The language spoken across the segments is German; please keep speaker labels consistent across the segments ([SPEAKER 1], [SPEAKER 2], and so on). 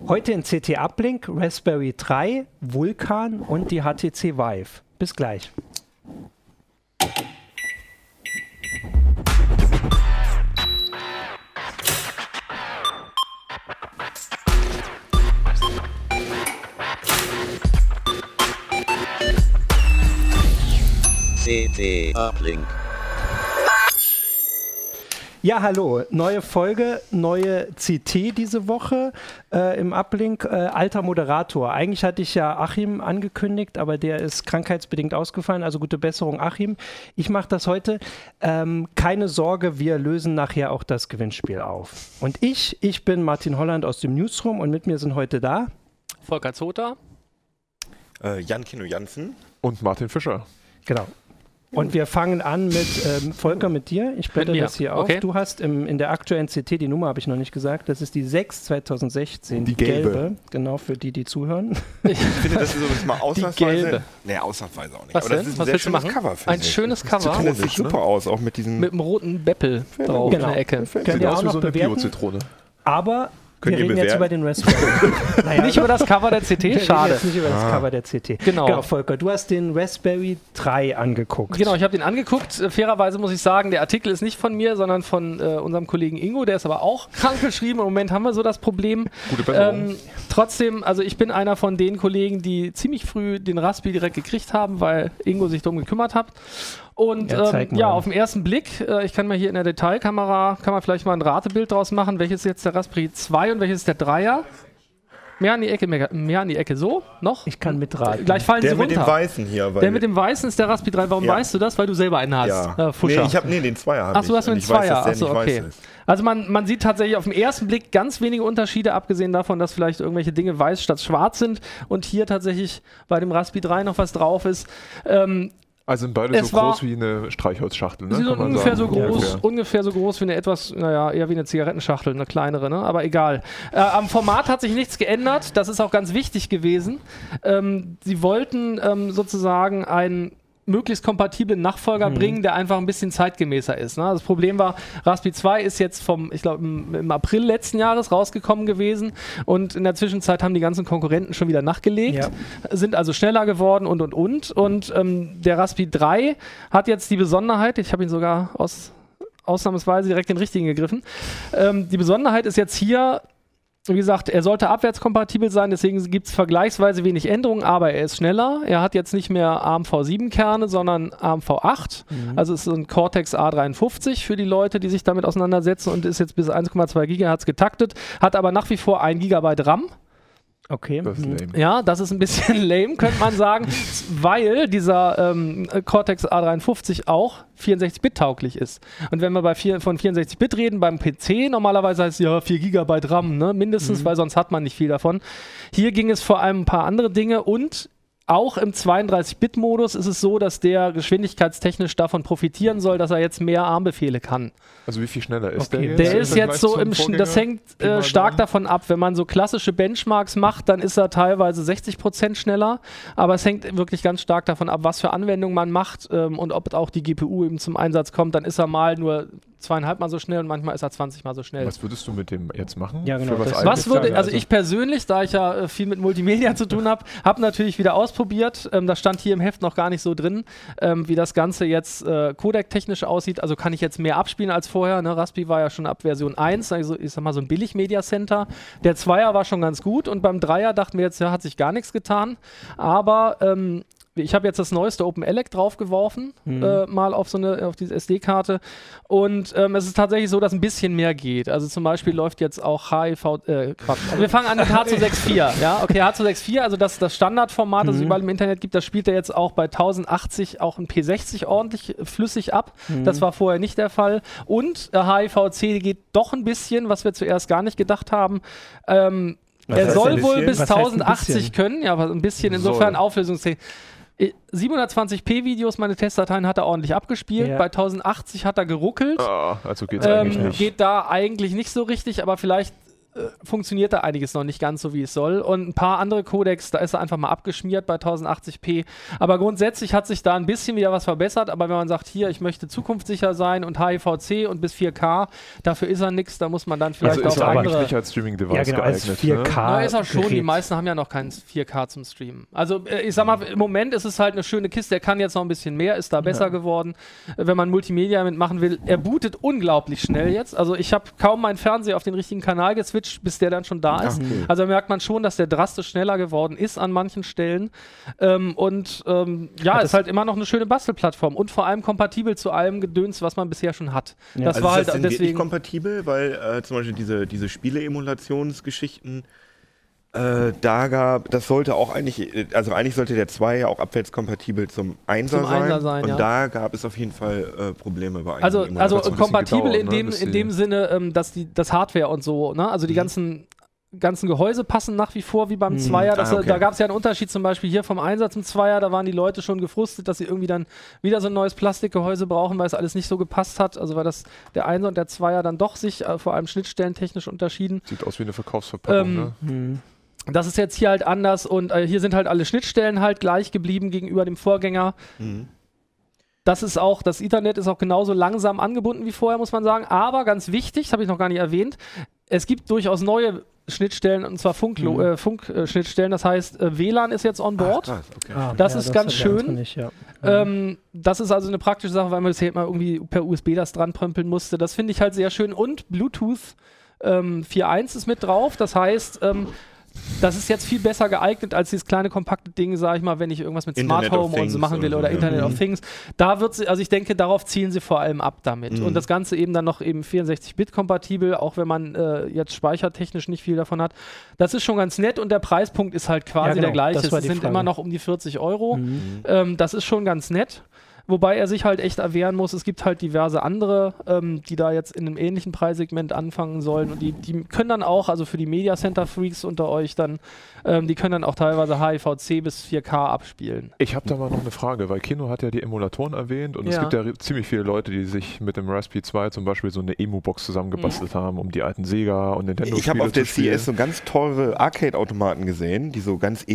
[SPEAKER 1] Heute in CT Uplink, Raspberry 3, Vulkan und die HTC Vive. Bis gleich.
[SPEAKER 2] CT Uplink.
[SPEAKER 1] Ja, hallo. Neue Folge, neue CT diese Woche im Uplink. Alter Moderator. Eigentlich hatte ich ja Achim angekündigt, aber der ist krankheitsbedingt ausgefallen. Also gute Besserung, Achim. Ich mache das heute. Keine Sorge, wir lösen nachher auch das Gewinnspiel auf. Und ich bin Martin Holland aus dem Newsroom und mit mir sind heute da
[SPEAKER 3] Volker Zota,
[SPEAKER 4] Jan Kino Jansen
[SPEAKER 5] und Martin Fischer.
[SPEAKER 1] Genau. Und wir fangen an mit Volker, mit dir. Ich blätter das hier auf.
[SPEAKER 3] Okay.
[SPEAKER 1] Du hast in der aktuellen CT, die Nummer habe ich noch nicht gesagt, das ist die 6 2016.
[SPEAKER 5] Die gelbe.
[SPEAKER 1] Genau, für die zuhören.
[SPEAKER 4] Ich finde, das ist so mal ausnahmsweise.
[SPEAKER 3] gelbe.
[SPEAKER 4] Nee, ausnahmsweise auch nicht.
[SPEAKER 3] Was
[SPEAKER 4] Aber
[SPEAKER 3] denn?
[SPEAKER 4] das ist
[SPEAKER 3] Was
[SPEAKER 4] ein sehr
[SPEAKER 3] willst du
[SPEAKER 4] schönes
[SPEAKER 3] machen?
[SPEAKER 4] Cover, finde
[SPEAKER 3] Ein
[SPEAKER 4] ich.
[SPEAKER 3] schönes Cover
[SPEAKER 4] Das sieht super aus, auch mit diesem.
[SPEAKER 3] mit einem roten Beppel drauf in der Ecke.
[SPEAKER 1] Könnt
[SPEAKER 5] Sieht
[SPEAKER 1] ihr
[SPEAKER 5] aus
[SPEAKER 1] auch
[SPEAKER 5] wie
[SPEAKER 1] noch
[SPEAKER 5] so eine
[SPEAKER 1] bewerten.
[SPEAKER 5] Bio-Zitrone.
[SPEAKER 1] Aber
[SPEAKER 4] Könnt
[SPEAKER 1] wir
[SPEAKER 4] ihr
[SPEAKER 1] reden jetzt
[SPEAKER 4] bewerten?
[SPEAKER 1] über den Raspberry. Naja,
[SPEAKER 3] Nicht über das Cover der CT,
[SPEAKER 1] wir reden
[SPEAKER 3] schade.
[SPEAKER 1] jetzt nicht über das Cover der CT.
[SPEAKER 3] Genau.
[SPEAKER 1] Volker, du hast den Raspberry 3 angeguckt.
[SPEAKER 3] Genau, ich habe den angeguckt. Fairerweise muss ich sagen, der Artikel ist nicht von mir, sondern von unserem Kollegen Ingo, der ist aber auch krank geschrieben. Im Moment haben wir so das Problem.
[SPEAKER 5] Gute Besserung.
[SPEAKER 3] Trotzdem, also ich bin einer von den Kollegen, die ziemlich früh den Raspi direkt gekriegt haben, weil Ingo sich darum gekümmert hat. Und
[SPEAKER 1] Ja, zeig mal.
[SPEAKER 3] auf den ersten Blick, ich kann mal hier in der Detailkamera, kann man vielleicht mal ein Ratebild draus machen, welches ist jetzt der Raspberry 2 und welches ist der 3er. Mehr an die Ecke, so, noch?
[SPEAKER 1] Ich kann mitraten.
[SPEAKER 3] Gleich fallen
[SPEAKER 4] Der
[SPEAKER 3] sie
[SPEAKER 4] mit
[SPEAKER 3] runter.
[SPEAKER 4] dem Weißen hier. Weil
[SPEAKER 3] Der mit dem Weißen ist der Raspberry 3. Warum
[SPEAKER 4] Ja.
[SPEAKER 3] weißt du das? Weil du selber einen hast.
[SPEAKER 4] Ja.
[SPEAKER 3] Fuscher.
[SPEAKER 4] Den Zweier habe
[SPEAKER 3] Ach, du hast
[SPEAKER 4] Und
[SPEAKER 3] einen
[SPEAKER 4] ich weiß,
[SPEAKER 3] Zweier.
[SPEAKER 4] dass der
[SPEAKER 3] Achso,
[SPEAKER 4] nicht
[SPEAKER 3] okay.
[SPEAKER 4] weiß ist.
[SPEAKER 3] Also man sieht tatsächlich auf den ersten Blick ganz wenige Unterschiede, abgesehen davon, dass vielleicht irgendwelche Dinge weiß statt schwarz sind und hier tatsächlich bei dem Raspberry 3 noch was drauf ist.
[SPEAKER 5] Also sind beide
[SPEAKER 3] Es
[SPEAKER 5] so
[SPEAKER 3] war-
[SPEAKER 5] groß wie eine Streichholzschachtel, ne?
[SPEAKER 3] Sie sind
[SPEAKER 5] kann man
[SPEAKER 3] ungefähr
[SPEAKER 5] sagen.
[SPEAKER 3] so groß,
[SPEAKER 5] Ungefähr.
[SPEAKER 3] ungefähr so groß wie eine etwas, eher wie eine Zigarettenschachtel, eine kleinere, ne? Aber egal. Am Format hat sich nichts geändert, das ist auch ganz wichtig gewesen. Sie wollten sozusagen einen möglichst kompatiblen Nachfolger bringen, der einfach ein bisschen zeitgemäßer ist. Ne? Das Problem war, Raspberry 2 ist jetzt ich glaube, im April letzten Jahres rausgekommen gewesen und in der Zwischenzeit haben die ganzen Konkurrenten schon wieder nachgelegt, sind also schneller geworden und. Und der Raspberry 3 hat jetzt die Besonderheit, ich habe ihn sogar ausnahmsweise direkt den richtigen gegriffen, die Besonderheit ist jetzt hier, wie gesagt, er sollte abwärtskompatibel sein, deswegen gibt es vergleichsweise wenig Änderungen, aber er ist schneller. Er hat jetzt nicht mehr ARM-V7-Kerne, sondern ARM-V8. Also es ist so ein Cortex A53 für die Leute, die sich damit auseinandersetzen und ist jetzt bis 1,2 GHz getaktet, hat aber nach wie vor 1 GB RAM.
[SPEAKER 1] Okay.
[SPEAKER 5] Das ist lame.
[SPEAKER 3] Ja, das ist ein bisschen lame, könnte man sagen, weil dieser Cortex A53 auch 64-Bit tauglich ist. Und wenn wir von 64-Bit reden, beim PC normalerweise heißt es ja 4 GB RAM, ne? Mindestens, weil sonst hat man nicht viel davon. Hier ging es vor allem ein paar andere Dinge und auch im 32-Bit-Modus ist es so, dass der geschwindigkeitstechnisch davon profitieren soll, dass er jetzt mehr ARM-Befehle kann.
[SPEAKER 5] Also wie viel schneller ist
[SPEAKER 1] Okay.
[SPEAKER 5] der jetzt?
[SPEAKER 3] Der
[SPEAKER 5] im
[SPEAKER 3] ist
[SPEAKER 5] Vergleich
[SPEAKER 3] jetzt so
[SPEAKER 5] zum Vorgänger?
[SPEAKER 3] das hängt
[SPEAKER 5] Pi mal
[SPEAKER 3] stark
[SPEAKER 5] Daumen.
[SPEAKER 3] davon ab. Wenn man so klassische Benchmarks macht, dann ist er teilweise 60% schneller. Aber es hängt wirklich ganz stark davon ab, was für Anwendungen man macht und ob auch die GPU eben zum Einsatz kommt. Dann ist er mal nur 2,5 Mal so schnell und manchmal ist er 20 Mal so schnell.
[SPEAKER 5] Was würdest du mit dem jetzt machen?
[SPEAKER 1] Ja, genau,
[SPEAKER 5] Für was
[SPEAKER 1] das-
[SPEAKER 5] eigenes
[SPEAKER 3] Was würde,
[SPEAKER 5] sagen?
[SPEAKER 3] also ich persönlich, da ich ja viel mit Multimedia zu tun habe, habe natürlich wieder ausprobiert. Das stand hier im Heft noch gar nicht so drin, wie das Ganze jetzt Codec-technisch aussieht. Also kann ich jetzt mehr abspielen als vorher. Ne? Raspberry war ja schon ab Version 1, also ich sag mal so ein Billig-Media-Center. Der 2er war schon ganz gut und beim 3er dachten wir jetzt, ja, hat sich gar nichts getan. Aber ich habe jetzt das neueste OpenELEC draufgeworfen, mal auf diese SD-Karte. Und es ist tatsächlich so, dass ein bisschen mehr geht. Also zum Beispiel läuft jetzt auch Quatsch. Also wir fangen an mit H264. Ja, okay, H264, also das Standardformat, das es überall im Internet gibt, das spielt er jetzt auch bei 1080 auch ein P60 ordentlich flüssig ab. Das war vorher nicht der Fall. Und HEVC geht doch ein bisschen, was wir zuerst gar nicht gedacht haben. Er
[SPEAKER 4] heißt
[SPEAKER 3] soll
[SPEAKER 4] ein
[SPEAKER 3] wohl
[SPEAKER 4] bisschen?
[SPEAKER 3] bis
[SPEAKER 1] Was heißt ein
[SPEAKER 3] 1080
[SPEAKER 1] bisschen?
[SPEAKER 3] können, ja, aber ein bisschen insofern Auflösungsfähig. 720p-Videos, meine Testdateien hat er ordentlich abgespielt.
[SPEAKER 1] Ja.
[SPEAKER 3] Bei 1080 hat er geruckelt.
[SPEAKER 5] Also geht's eigentlich nicht.
[SPEAKER 3] Geht da eigentlich nicht so richtig, aber vielleicht funktioniert da einiges noch nicht ganz so, wie es soll. Und ein paar andere Codecs, da ist er einfach mal abgeschmiert bei 1080p. Aber grundsätzlich hat sich da ein bisschen wieder was verbessert. Aber wenn man sagt, hier, ich möchte zukunftssicher sein und HEVC und bis 4K, dafür ist er nichts, da muss man dann vielleicht
[SPEAKER 5] also ist
[SPEAKER 3] auf
[SPEAKER 5] er eigentlich
[SPEAKER 3] andere...
[SPEAKER 5] nicht als Streaming-Device
[SPEAKER 1] Ja, genau, als
[SPEAKER 5] geeignet.
[SPEAKER 1] 4K.
[SPEAKER 5] Ne?
[SPEAKER 3] Na, ist er schon, die
[SPEAKER 1] Gerät.
[SPEAKER 3] meisten haben ja noch kein 4K zum Streamen. Also ich sag mal, im Moment ist es halt eine schöne Kiste, er kann jetzt noch ein bisschen mehr, ist da besser geworden, wenn man Multimedia mitmachen will. Er bootet unglaublich schnell jetzt, also ich habe kaum meinen Fernseher auf den richtigen Kanal geswitcht, bis der dann schon da ist.
[SPEAKER 4] cool.
[SPEAKER 3] Also merkt man schon, dass der drastisch schneller geworden ist an manchen Stellen. Ja, ist halt immer noch eine schöne Bastelplattform und vor allem kompatibel zu allem Gedöns, was man bisher schon hat.
[SPEAKER 1] Ja.
[SPEAKER 3] Das
[SPEAKER 4] Also
[SPEAKER 3] war
[SPEAKER 4] ist das
[SPEAKER 3] halt
[SPEAKER 4] denn wirklich
[SPEAKER 3] deswegen...
[SPEAKER 4] kompatibel, weil zum Beispiel diese Spiele-Emulationsgeschichten, das sollte auch eigentlich, also eigentlich sollte der 2 ja auch abwärtskompatibel zum 1er sein. Und
[SPEAKER 3] ja.
[SPEAKER 4] da gab es auf jeden Fall Probleme bei einigen
[SPEAKER 3] Also
[SPEAKER 4] Emulatoren.
[SPEAKER 5] ein bisschen
[SPEAKER 3] kompatibel
[SPEAKER 5] gedauert, ne,
[SPEAKER 3] in
[SPEAKER 5] bis
[SPEAKER 3] dem
[SPEAKER 5] die-
[SPEAKER 3] Sinne, dass das Hardware und so, ne? Also die ganzen Gehäuse passen nach wie vor wie beim Zweier.
[SPEAKER 4] Ah, okay.
[SPEAKER 3] Da gab es ja einen Unterschied zum Beispiel hier vom Einsatz zum Zweier. Da waren die Leute schon gefrustet, dass sie irgendwie dann wieder so ein neues Plastikgehäuse brauchen, weil es alles nicht so gepasst hat. Also weil der Einser und der Zweier dann doch sich vor allem schnittstellentechnisch unterschieden.
[SPEAKER 5] Sieht aus wie eine Verkaufsverpackung, ne?
[SPEAKER 3] Das ist jetzt hier halt anders und hier sind halt alle Schnittstellen halt gleich geblieben gegenüber dem Vorgänger. Das Ethernet ist auch genauso langsam angebunden wie vorher, muss man sagen. Aber ganz wichtig, das habe ich noch gar nicht erwähnt, es gibt durchaus neue Schnittstellen, und zwar Funk-Schnittstellen. Das heißt, WLAN ist jetzt on board.
[SPEAKER 4] Krass, okay.
[SPEAKER 3] Das ist ganz
[SPEAKER 1] hat der andere
[SPEAKER 3] schön.
[SPEAKER 1] Nicht, ja.
[SPEAKER 3] Das ist also eine praktische Sache, weil man bisher mal irgendwie per USB das dran prömpeln musste. Das finde ich halt sehr schön. Und Bluetooth 4.1 ist mit drauf. Das heißt, das ist jetzt viel besser geeignet als dieses kleine kompakte Ding, sag ich mal, wenn ich irgendwas mit
[SPEAKER 4] Internet
[SPEAKER 3] Smart
[SPEAKER 4] of
[SPEAKER 3] Home und so
[SPEAKER 4] Things
[SPEAKER 3] machen will
[SPEAKER 4] oder
[SPEAKER 3] oder
[SPEAKER 4] so, ja.
[SPEAKER 3] Internet of Things. Da wird sie, also ich denke, darauf zielen sie vor allem ab damit. Und das Ganze eben dann noch eben 64-Bit kompatibel, auch wenn man jetzt speichertechnisch nicht viel davon hat. Das ist schon ganz nett und der Preispunkt ist halt quasi der gleiche.
[SPEAKER 1] das war
[SPEAKER 3] Es
[SPEAKER 1] die
[SPEAKER 3] sind
[SPEAKER 1] Frage.
[SPEAKER 3] immer noch um die 40 Euro. Das ist schon ganz nett. Wobei er sich halt echt erwehren muss. Es gibt halt diverse andere, die da jetzt in einem ähnlichen Preissegment anfangen sollen. Und die können dann auch, also für die Media Center Freaks unter euch dann, die können dann auch teilweise HEVC bis 4K abspielen.
[SPEAKER 5] Ich habe da mal noch eine Frage, weil Kino hat ja die Emulatoren erwähnt und es
[SPEAKER 3] Ja.
[SPEAKER 5] gibt ja ziemlich viele Leute, die sich mit dem Raspberry 2 zum Beispiel so eine Emu-Box zusammengebastelt haben, um die alten Sega und Nintendo
[SPEAKER 4] Ich habe auf der
[SPEAKER 5] zu spielen.
[SPEAKER 4] CS so ganz teure Arcade-Automaten gesehen, die so ganz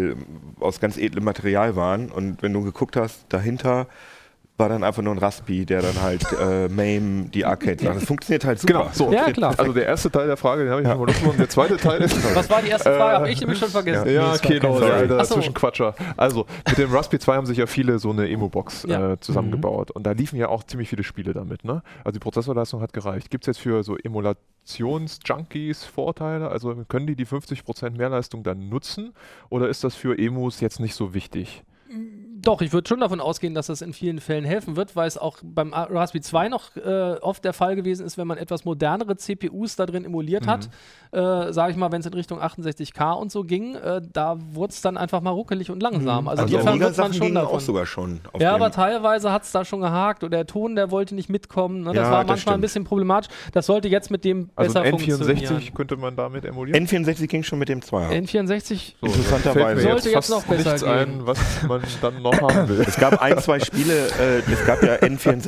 [SPEAKER 4] aus ganz edlem Material waren. Und wenn du geguckt hast, dahinter war dann einfach nur ein Raspi, der dann halt MAME die Arcade macht. Das funktioniert halt super.
[SPEAKER 5] Genau, so.
[SPEAKER 3] Ja, klar.
[SPEAKER 5] Also der erste Teil der Frage, den habe ich schon mal losgeworden. Der zweite Teil ist...
[SPEAKER 3] Was war die erste Frage? Habe ich nämlich schon vergessen.
[SPEAKER 5] Ja,
[SPEAKER 1] Nee, es war
[SPEAKER 5] Kino,
[SPEAKER 1] kein
[SPEAKER 5] der
[SPEAKER 1] Sorry.
[SPEAKER 5] alter
[SPEAKER 3] Ach so.
[SPEAKER 5] Zwischenquatscher. Also, mit dem Raspberry 2 haben sich ja viele so eine Emo-Box
[SPEAKER 3] Ja.
[SPEAKER 5] zusammengebaut. Und da liefen ja auch ziemlich viele Spiele damit, ne? Also die Prozessorleistung hat gereicht. Gibt es jetzt für so Emulations-Junkies Vorteile? Also können die 50% Mehrleistung dann nutzen? Oder ist das für Emus jetzt nicht so wichtig?
[SPEAKER 3] Doch, ich würde schon davon ausgehen, dass das in vielen Fällen helfen wird, weil es auch beim Raspberry 2 noch oft der Fall gewesen ist, wenn man etwas modernere CPUs da drin emuliert hat, sage ich mal, wenn es in Richtung 68K und so ging, da wurde es dann einfach mal ruckelig und langsam. Also
[SPEAKER 4] Die
[SPEAKER 3] insofern wird man
[SPEAKER 4] Amiga-Sachen
[SPEAKER 3] schon
[SPEAKER 4] gingen auch
[SPEAKER 3] davon.
[SPEAKER 4] sogar schon. Auf
[SPEAKER 3] Ja,
[SPEAKER 4] dem-
[SPEAKER 3] aber teilweise hat es da schon gehakt oder der Ton, der wollte nicht mitkommen. Ne? Das
[SPEAKER 4] Ja,
[SPEAKER 3] war
[SPEAKER 4] das
[SPEAKER 3] manchmal ein
[SPEAKER 4] stimmt.
[SPEAKER 3] bisschen problematisch. Das sollte jetzt mit dem
[SPEAKER 5] Also
[SPEAKER 3] besser
[SPEAKER 5] ein
[SPEAKER 3] funktionieren.
[SPEAKER 5] N64 könnte man damit emulieren?
[SPEAKER 4] N64 ging schon mit dem 2er.
[SPEAKER 3] N64
[SPEAKER 5] So,
[SPEAKER 4] interessanterweise.
[SPEAKER 5] fällt mir
[SPEAKER 3] Sollte jetzt
[SPEAKER 5] fast
[SPEAKER 3] noch besser
[SPEAKER 5] nichts
[SPEAKER 3] gehen.
[SPEAKER 5] ein, was man dann noch haben will.
[SPEAKER 4] Es gab ein, zwei Spiele, es gab ja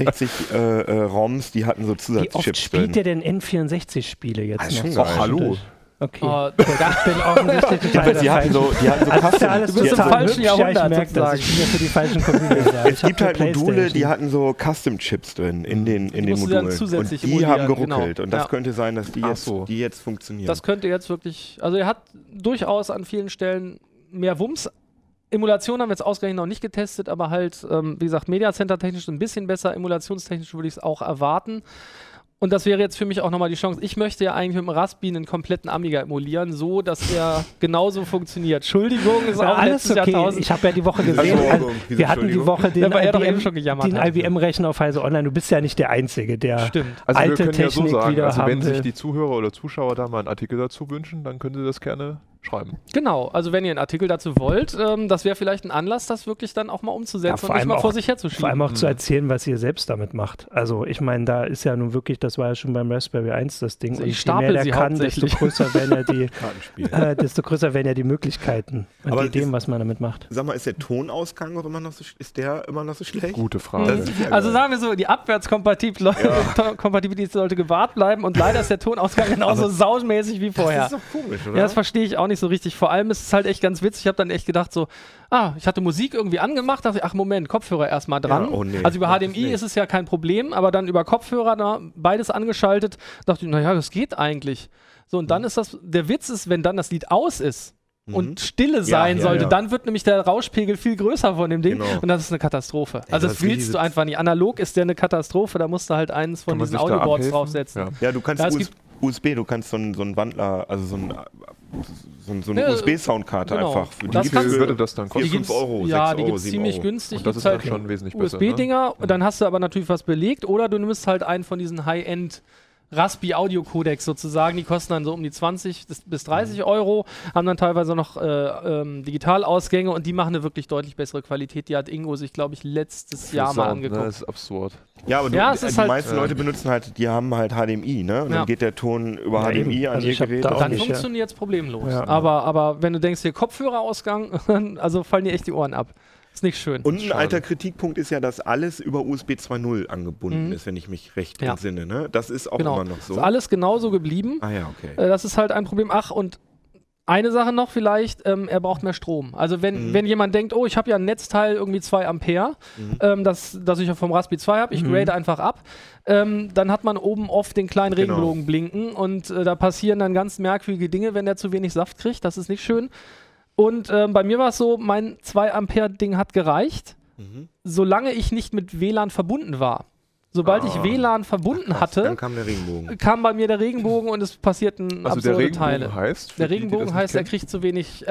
[SPEAKER 4] N64 ROMs, die hatten so
[SPEAKER 1] Wie oft
[SPEAKER 4] Zusatzchips
[SPEAKER 1] spielt
[SPEAKER 4] drin.
[SPEAKER 1] der denn N64-Spiele jetzt
[SPEAKER 4] Ah, schon
[SPEAKER 1] noch?
[SPEAKER 4] geil.
[SPEAKER 5] Ach, hallo.
[SPEAKER 1] Okay.
[SPEAKER 3] Oh,
[SPEAKER 1] Ich bin offensichtlich total
[SPEAKER 4] Aber die hatten so Custom.
[SPEAKER 1] alles
[SPEAKER 3] Du bist im
[SPEAKER 1] total
[SPEAKER 3] falschen
[SPEAKER 1] hübsch.
[SPEAKER 3] Jahrhundert,
[SPEAKER 1] Ja, ich merke das.
[SPEAKER 3] sozusagen.
[SPEAKER 1] Ich bin ja für die falschen Computer da.
[SPEAKER 4] Es gibt halt Module, die hatten so Custom-Chips drin in den
[SPEAKER 3] musst du dann
[SPEAKER 4] Modulen.
[SPEAKER 3] zusätzlich
[SPEAKER 4] Und die haben
[SPEAKER 3] emulieren,
[SPEAKER 4] geruckelt.
[SPEAKER 3] genau.
[SPEAKER 4] Und das
[SPEAKER 3] Ja.
[SPEAKER 4] könnte sein, dass die
[SPEAKER 5] Ach
[SPEAKER 4] jetzt,
[SPEAKER 5] so.
[SPEAKER 4] die jetzt funktionieren.
[SPEAKER 3] Das könnte jetzt wirklich, also er hat durchaus an vielen Stellen mehr Wumms. Emulation haben wir jetzt ausgerechnet noch nicht getestet, aber halt, wie gesagt, Media Center technisch ein bisschen besser, emulationstechnisch würde ich es auch erwarten. Und das wäre jetzt für mich auch nochmal die Chance. Ich möchte ja eigentlich mit dem Raspberry einen kompletten Amiga emulieren, so dass er genauso funktioniert. Entschuldigung, ist auch
[SPEAKER 1] alles
[SPEAKER 3] letztes
[SPEAKER 1] okay.
[SPEAKER 3] Jahrtausend.
[SPEAKER 1] Ich habe ja die Woche gesehen,
[SPEAKER 4] Entschuldigung. Wieso
[SPEAKER 1] wir hatten die
[SPEAKER 4] Entschuldigung?
[SPEAKER 1] Woche den
[SPEAKER 3] Ja, weil er doch eben schon gejammert hat.
[SPEAKER 1] IBM-Rechner auf Heise Online. Du bist ja nicht der Einzige, der
[SPEAKER 3] Stimmt.
[SPEAKER 5] Also wir
[SPEAKER 1] alte
[SPEAKER 5] können ja so
[SPEAKER 1] Technik
[SPEAKER 5] sagen,
[SPEAKER 1] wieder
[SPEAKER 5] also wenn
[SPEAKER 1] haben
[SPEAKER 5] sich
[SPEAKER 1] will.
[SPEAKER 5] die Zuhörer oder Zuschauer da mal einen Artikel dazu wünschen, dann können sie das gerne schreiben.
[SPEAKER 3] Genau, also wenn ihr einen Artikel dazu wollt, das wäre vielleicht ein Anlass, das wirklich dann auch mal umzusetzen und nicht mal vor sich herzuschieben.
[SPEAKER 1] Vor allem auch zu erzählen, was ihr selbst damit macht. Also ich meine, da ist ja nun wirklich, das war ja schon beim Raspberry 1 das Ding.
[SPEAKER 3] Also
[SPEAKER 1] und
[SPEAKER 3] ich
[SPEAKER 1] je mehr der
[SPEAKER 3] stapel sie
[SPEAKER 1] kann, desto größer werden ja die Möglichkeiten und
[SPEAKER 4] Aber
[SPEAKER 1] die Ideen, was man damit macht.
[SPEAKER 4] Sag mal, ist der Tonausgang auch immer noch so, ist der immer noch so schlecht?
[SPEAKER 5] Gute Frage.
[SPEAKER 3] Also sagen wir so, die Abwärtskompatibilität sollte gewahrt bleiben und leider ist der Tonausgang genauso saumäßig wie vorher.
[SPEAKER 4] Das ist doch komisch, oder?
[SPEAKER 3] Ja, das verstehe ich auch nicht so richtig. Vor allem ist es halt echt ganz witzig. Ich habe dann echt gedacht so, ich hatte Musik irgendwie angemacht, dachte ich, ach Moment, Kopfhörer erstmal dran.
[SPEAKER 4] Ja, oh nee,
[SPEAKER 3] also über HDMI ist es ja kein Problem, aber dann über Kopfhörer beides angeschaltet, dachte ich, naja, das geht eigentlich. So, und dann ist der Witz ist, wenn dann das Lied aus ist und Stille sein sollte, dann wird nämlich der Rauschpegel viel größer von dem Ding und das ist eine Katastrophe. Also das willst du einfach nicht. Analog ist der eine Katastrophe, da musst du halt eins von diesen Audioboards draufsetzen.
[SPEAKER 4] Ja, du kannst USB, du kannst so einen Wandler, also so eine USB-Soundkarte einfach.
[SPEAKER 5] Für die würde das dann kosten?
[SPEAKER 4] 5 Euro, 6
[SPEAKER 3] ja,
[SPEAKER 4] Euro,
[SPEAKER 3] die gibt es
[SPEAKER 4] 7
[SPEAKER 3] ziemlich
[SPEAKER 4] Euro.
[SPEAKER 3] günstig.
[SPEAKER 5] Und das ist halt schon wesentlich besser.
[SPEAKER 3] USB-Dinger, und dann hast du aber natürlich was belegt, oder du nimmst halt einen von diesen High-End Raspi Audio Codecs sozusagen, die kosten dann so um die 20 bis 30 Euro, haben dann teilweise noch Digitalausgänge und die machen eine wirklich deutlich bessere Qualität. Die hat Ingo sich, glaube ich, letztes Jahr mal angeguckt.
[SPEAKER 5] Das ist absurd.
[SPEAKER 4] Ja, aber die meisten Leute benutzen halt, die haben halt HDMI, ne? Und dann geht der Ton über HDMI an ihr Gerät.
[SPEAKER 3] Dann funktioniert es problemlos. Ja. Aber wenn du denkst, hier Kopfhörerausgang, also fallen dir echt die Ohren ab. Ist nicht schön.
[SPEAKER 4] Und ein alter Kritikpunkt ist ja, dass alles über USB 2.0 angebunden ist, wenn ich mich recht entsinne. Ne? Das ist auch immer noch so.
[SPEAKER 3] Ist alles genauso geblieben.
[SPEAKER 4] Ah ja, okay.
[SPEAKER 3] Das ist halt ein Problem. Ach, und eine Sache noch vielleicht, er braucht mehr Strom. Also wenn jemand denkt, ich habe ja ein Netzteil, irgendwie 2 Ampere, das ich ja vom Raspberry 2 habe, ich grade einfach ab, dann hat man oben oft den kleinen Regenbogen blinken und da passieren dann ganz merkwürdige Dinge, wenn der zu wenig Saft kriegt. Das ist nicht schön. Und bei mir war es so, mein 2 Ampere Ding hat gereicht, solange ich nicht mit WLAN verbunden war. Sobald ich WLAN verbunden hatte,
[SPEAKER 4] dann kam der Regenbogen.
[SPEAKER 3] Kam bei mir der Regenbogen und es passierten absurde Teile.
[SPEAKER 5] Heißt,
[SPEAKER 3] der Regenbogen heißt, er kriegt zu wenig,